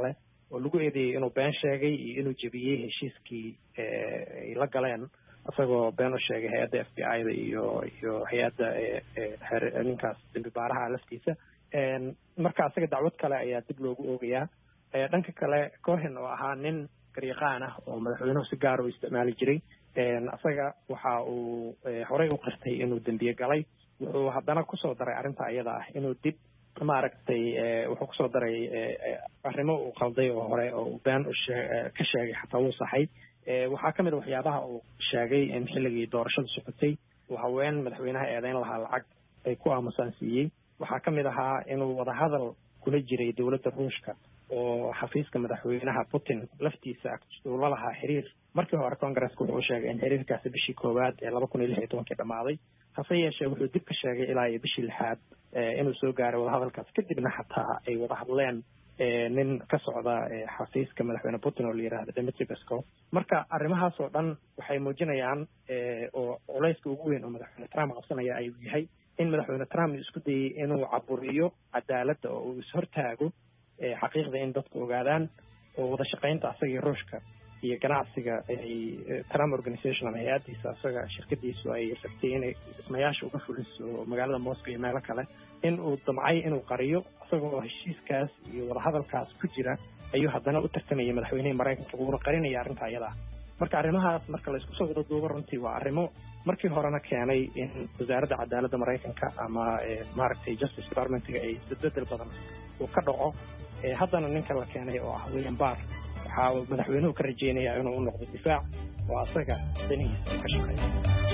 oo lagu eedeeyey inuu been sheegay iyo inuu jebiyey heshiiskii ay la galeen isagoo been u sheegay hay-adda FBI-da iyo hay-adda ninkaas dembi baaraha laftiisa marka asaga dacwad kale ayaa dib loogu oogayaa dhanka kale Cohen oo ahaa nin garyaqaan ah oo madaxweynuhu si gaar u isticmaali jiray asaga waxa uu horey u qirtay inuu dembiye galay wuxuu haddana kusoo daray arrinta iyada ah inuu dib maaragtay wuxuu kusoo daray arrimo uu qalday oo hore oo uu been ka sheegay xataa wuu saxay waxaa ka mid a waxyaabaha uu sheegay in xilligii doorashada socotay uu haween madaxweynaha eedeyn lahaa lacag ay ku aamusaan siiyey waxaa ka mid ahaa inuu wadahadal kula jiray dowladda ruushka oo xafiiska madaxweynaha Putin laftiisa uu la lahaa xiriir markii hore Congress-ku wuxuu sheegay in xiriirkaasi bishii koowaad ee 2016 dhamaaday hase yeeshee wuxuu dib ka sheegay ilaa bishii 6aad inuu soo gaaray wadahadalkaas kadibna xataa ay wada hadleen nin ka socda xafiiska madaxweyne Putin oo la yiraahdo Dmitry Peskov marka arrimahaas oo dhan waxay muujinayaan oo culayska ugu weyn oo madaxweyne Trump qabsanaya ay yahay in madaxweyne Trump isku dayay inuu caburiyo cadaaladda oo uu ishortaago xaqiiqda in dadku ogaadaan oo wada shaqaynta asagii ruushka iyo ganacsiga ay Trump Organization ama hay-adiisa asaga shirkadiisu ay rabtay inay dhismayaasha uga fuliso magaalada Moscow iyo meelo kale in uu damcay inuu qariyo isagoo heshiiskaas iyo wada hadalkaas ku jira ayuu haddana u tartamayay madaxweynaha Mareykanka wuxuu qarinaya arrinta iyada marka arrimahaas marka la isku soo wada duubo runtii waa arrimo markii horena keenay in wasaaradda cadaaladda Mareykanka ama maaragtay Justice Department-ga ay isbedel badan uu ka dhaco haddana ninka la keenay oo ah William Barr waxaa madaxweynuhu ka rajeynayaa inuu u noqdo difaac oo asaga danihiisa ka shaqeeya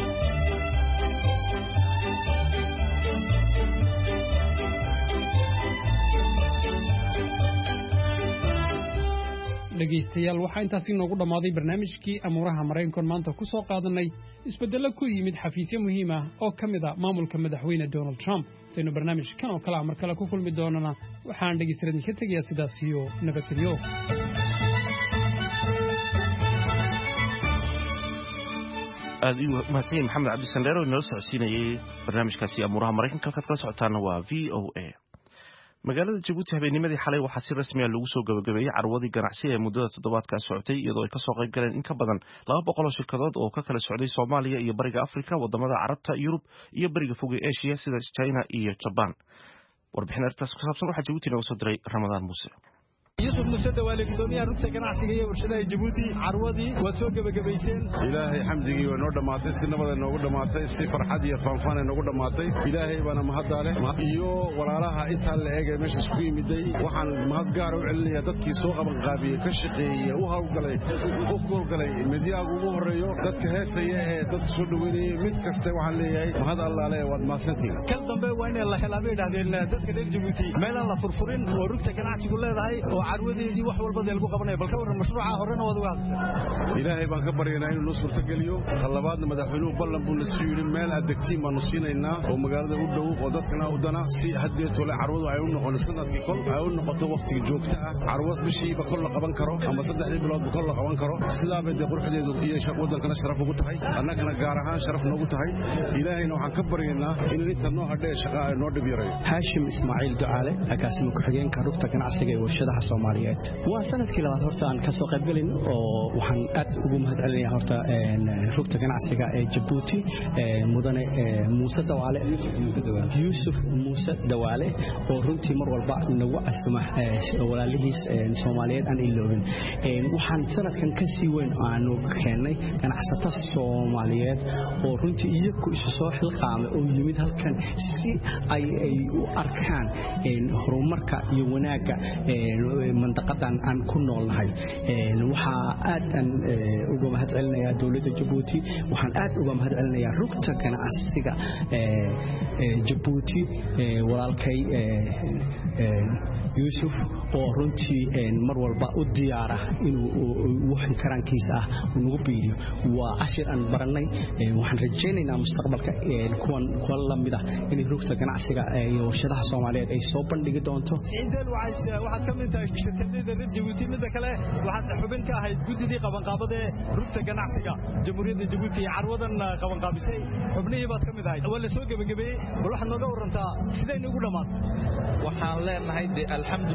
dhegaystayaal waxaa intaasi noogu dhammaaday barnaamijkii amuuraha Mareykanka maanta ku soo qaadanay isbeddello ku yimid xafiisyo muhiim ah oo ka mid ah maamulka madaxweyne Donald Trump taynu barnaamijkan oo kale mar kale ku kulmi doonana waxaan dhegaystayaal ka tagayaa sidaas iyo nabadgelyo aad u mahadsan Maxamed Cabdi Sandero oo noo socodsiinayay barnaamijkaasi amuuraha Mareykanka ka kala socotaana waa VOA magaalada Djibouti habeennimadii xalay waxaa si rasmi ah lagu soo gabagabeeyay carwadii ganacsi ee muddada toddobaadka socotay iyadoo ay ka soo qayb galeen in ka badan 200 oo shirkadood oo ka kala socday Soomaaliya iyo Bariga Afrika wadamada Carabta Yurub iyo Bariga Fog ee Asia sida China iyo Japan warbixin arrintaas ku saabsan waxaa Djibouti nooga soo diray Ramadaan Muuse يوسف مسد والي قدوميها ركسة ganacsiga warshadaha Djibouti carwadii waa soo gabagabeyseen ilaahay xamdigii waa noo dhamaatay si nabad ah noogu dhamaatay si farxad iyo fanfan ah noogu dhamaatay ilaahay baana mahadale iyo walaalaha inta la eegay meesha isku yimiday waxaan mahad gaar u celinayaa dadkii soo qaban qaabiyay ka shaqeeyay u hawlgalay u korgalay midiyaagu ugu horeeyo dadka heestaya ee dad soo dhaweeyay mid kasta waxaan leeyahay mahad Allah leh waad maasantiin kal dambe waa in la helaa yiraahdeen dadka reer Djibouti meel la furfurin oo rugta ganacsigu leedahay carwadeedii wax walba deel ku qabanay balka waran mashruuca horena wada waad ilaahay baan ka baryaynaa inuu noo suurto geliyo talabaadna madaxweynuhu ballan buu na siiyay meel adagtiin baan siinaynaa oo magaalada u dhow oo dadkana u dana si hadii tole carwadu ay u noqon sanadkii kol ay u noqoto waqti joogto ah carwad bishiiba kol la qaban karo ama 3 bilood kol la qaban karo sidaa bay quruxdeedu iyo wadankana sharaf ugu tahay annagana gaar ahaan sharaf noogu tahay ilaahayna waxaan ka baryaynaa in inta noo hadhay shaqo ay noo dhib yaray Hashim Ismaaciil Ducaale agaasimo ku xigeenka rugta ganacsiga ee warshadaha Soomaaliyeed waa sanadkii labaad horta aan ka soo qayb galin oo waxaan aad ugu mahadcelinayaa horta rugta ganacsiga ee Djibouti mudane Muuse Dawaale Yusuf Muuse Dawaale oo runtii mar walba nagu asma walaalihiis Soomaaliyeed aan iloobin waxaan sanadkan ka sii weyn aanu keenay ganacsato Soomaaliyeed oo runtii iyagu isu soo xilqaamay oo yimid halkan si ay u arkaan horumarka iyo wanaaga mandaqadan aan ku noolnahay waxa aad aan uga mahadcelinayaa dawladda Djibouti waxaan aad uga mahadcelinayaa rugta ganacsiga Djibouti walaalkay Yusuf oo runtii mar walba u diyaara inuu wixii karaankiisa ah ugu biiriyo waa ashir aan baranay waxaan rajaynaynaa mustaqbalka kuwan la mid ah in rugta ganacsiga iyo warshadaha Soomaaliyeed ay soo bandhigi doonto ciidan waxaad ka mid tahay shirkadda Djibouti mid kale waxaad xubin ka ahayd gudidii qabanqaabada rugta ganacsiga Jamhuuriyadda Djibouti carwadan qabanqaabisay xubnihii baad ka mid ahayd wala soo gabagabeeyay waxaad nooga warantaa sidee ugu dhamaad waxaan leenahay de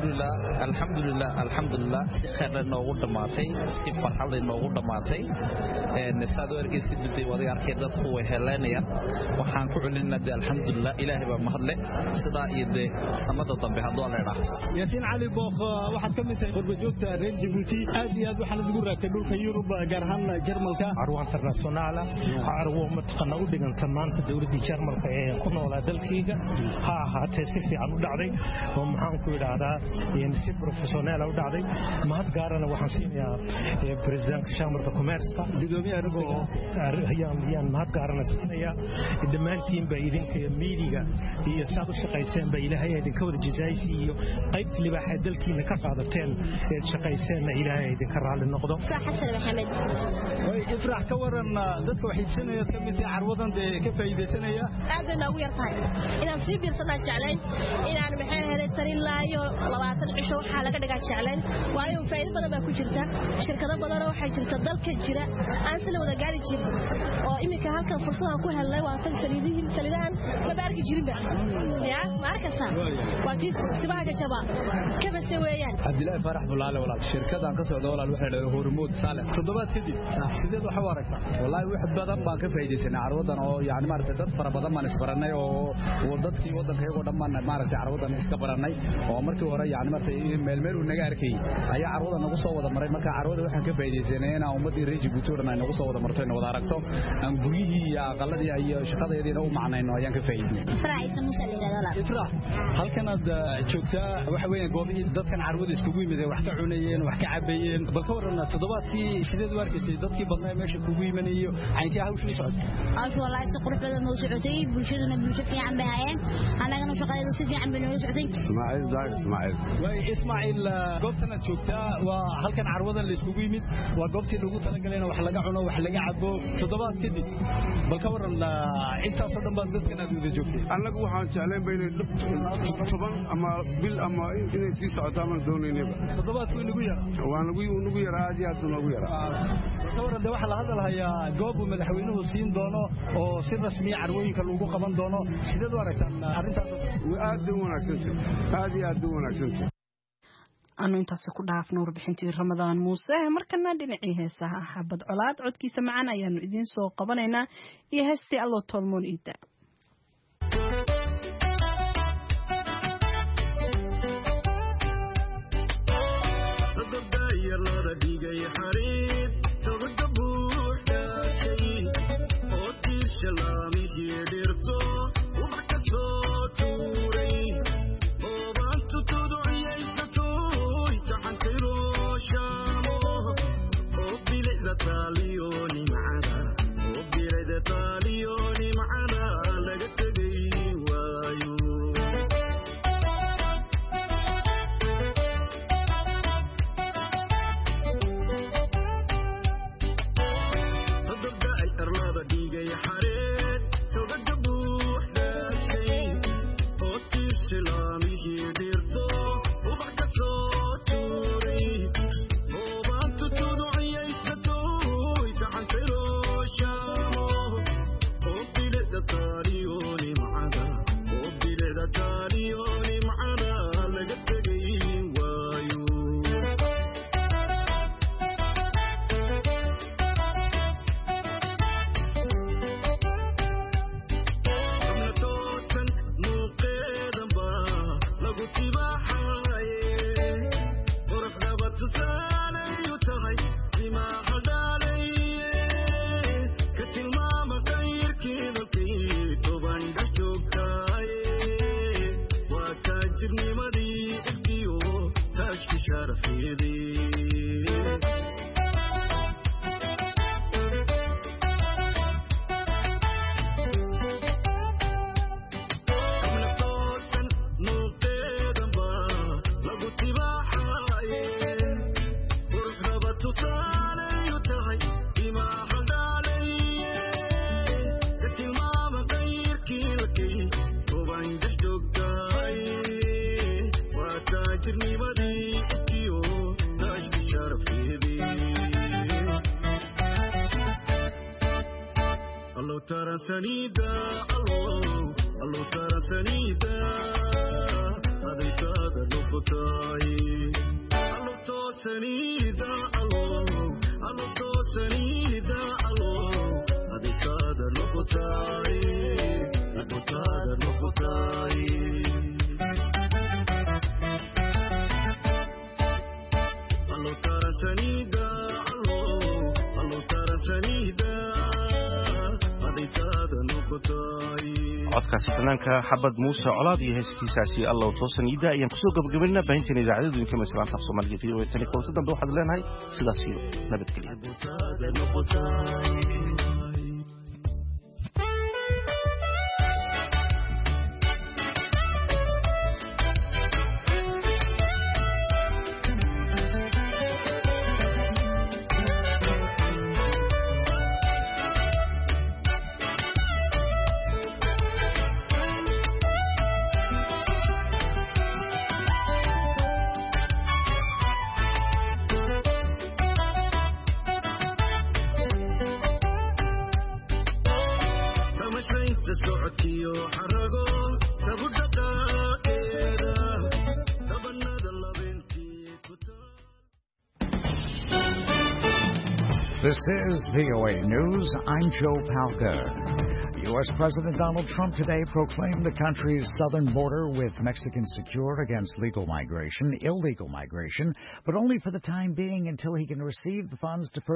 alxamdulilah si khayr noogu dhamaatay si farxad noogu dhamaatay saad warkiisa dibay wada arkay dadku way helayaan waxaan ku celinaa de alxamdulilah ilaahay baa mahadle sida iyo de sanada dambe hadoo la dhaafto yaasiin cali booq waxaad ka mid tahay qurba joogta reer Djibouti aad iyo aad waxaan ugu raakay dhulka Yurub gaar ahaan Jarmalka carwo international carwo matqana u dhiganta maanta dawladda Jarmalka ee ku noolaa dalkayga ha ahaatee si fiican u dhacday oo maxaan ku yiraahdaa si professional u dhacday mahad gaarana waxaan siinayaa presidentka Chamberka Commerce gudoomiyaha ayaan mahad gaarana siinayaa dhammaantiin ba idinka miidiga iyo saad u shaqayseen ba ilaahay idinka wada jazaaysi iyo qaybtii libaaxa dalkiina ka qaadateen ee shaqayseen ilaahay idinka raali noqdo xasan maxamed way ifraax ka waran dadka wax iibsanaya ka mid ah carwadan ka faa'iideysanaya aad ugu yartahay inaan sii biirsanaa jeclayn inaan maxay helay tarin laayo 20 cisho waxa laga dhigaa jeclayn waayo faa'iido badan baa ku jirta shirkado badan oo waxa jirta dalka jira aan sila wada gaari jirin oo imika halkan fursad ku helay waa tan saliidahan ma baarki jirin ba ya markasa waa kii sibaha jaba ka bas weeyaan Abdullahi Farax Bulaale walaal shirkadan ka socdo walaal waxa la hormood Saleh toddobaad kadib sideed waxa waragta wallahi wax badan baan ka faa'iideysanay carwadan oo yaani maartay dad fara badan baan isbaranay oo dadkii wadankeego dhammaan maartay carwadan iska baranay oo markii hore yaani maartay meel uu naga arkay ayaa carwadan nagu soo wada maray marka carwada waxaan ka faa'iideysanay in ummadii reer Djibouti nagu soo wada martay wada aragto aan guriyihii iyo aqaladii iyo shaqadeedina u macnayno ayaan ka faa'iidnay Ifraax Musa leeyahay Ifraax halkan aad joogtaa waxa weeyaan goobihii dadkan carwada iskugu yimid wax ka cunayeen wax ka cabayeen bal ka waran toddobaadkii sideed warkiisay dadkii badnaa meesha kugu yimaanayo ayntii hawshu socotay aashu wallahi si qurux badan oo socotay bulshaduna bulsho fiican bay hayeen anagana shaqadeedu si fiican bay noo socotay Ismaaciil goobtan aad joogtaa waa halkan carwadan la iskugu yimid waa goobtii lagu talagalay in wax laga cuno wax laga cabo toddobaad kadib bal ka waran intaas oo dhan baa dadkan aad wada joogtay anagu waxaan jeclayn inay toban ama bil ama inay sii socotaan aan doonaynaba toddobaadku inagu yara waa nagu yara aad iyo aad nagu yara ka waran waxa la hadalhayaa goob madaxweynuhu siin doono oo si rasmi carwooyinka lagu qaban doono sideed u aragtaan arrintaas aad u wanaagsan aad iyo aad u wanaagsan anu intaasi ku dhaafno warbixintii Ramadaan Muuse markana dhinacii heesaha xabad colaad codkiisa macaan ayaanu idin soo qabanaynaa iyo heestii allo tolmoon ida sanida allo tara sanida aday adikaada noqotay allo toosanida allo allo toosanida allo adikaada noqotay adikaada noqotay allo tarasanida allo allo tarasanida adikaada noqotay codkaasi fanaanka xabad muuse colaad iyo heeskiisaasi allow toosan iida ayaan kusoo gabagabaynaa baahinteena idaacadadu idinka maslaanta af soomaaliga v o tan koobta dambe waxaad leenahay sidaas iyo nabadgelya This is VOA News. I'm Joe Palca. U.S. President Donald Trump today proclaimed the country's southern border with Mexicans secured against illegal migration, but only for the time being until he can receive the funds to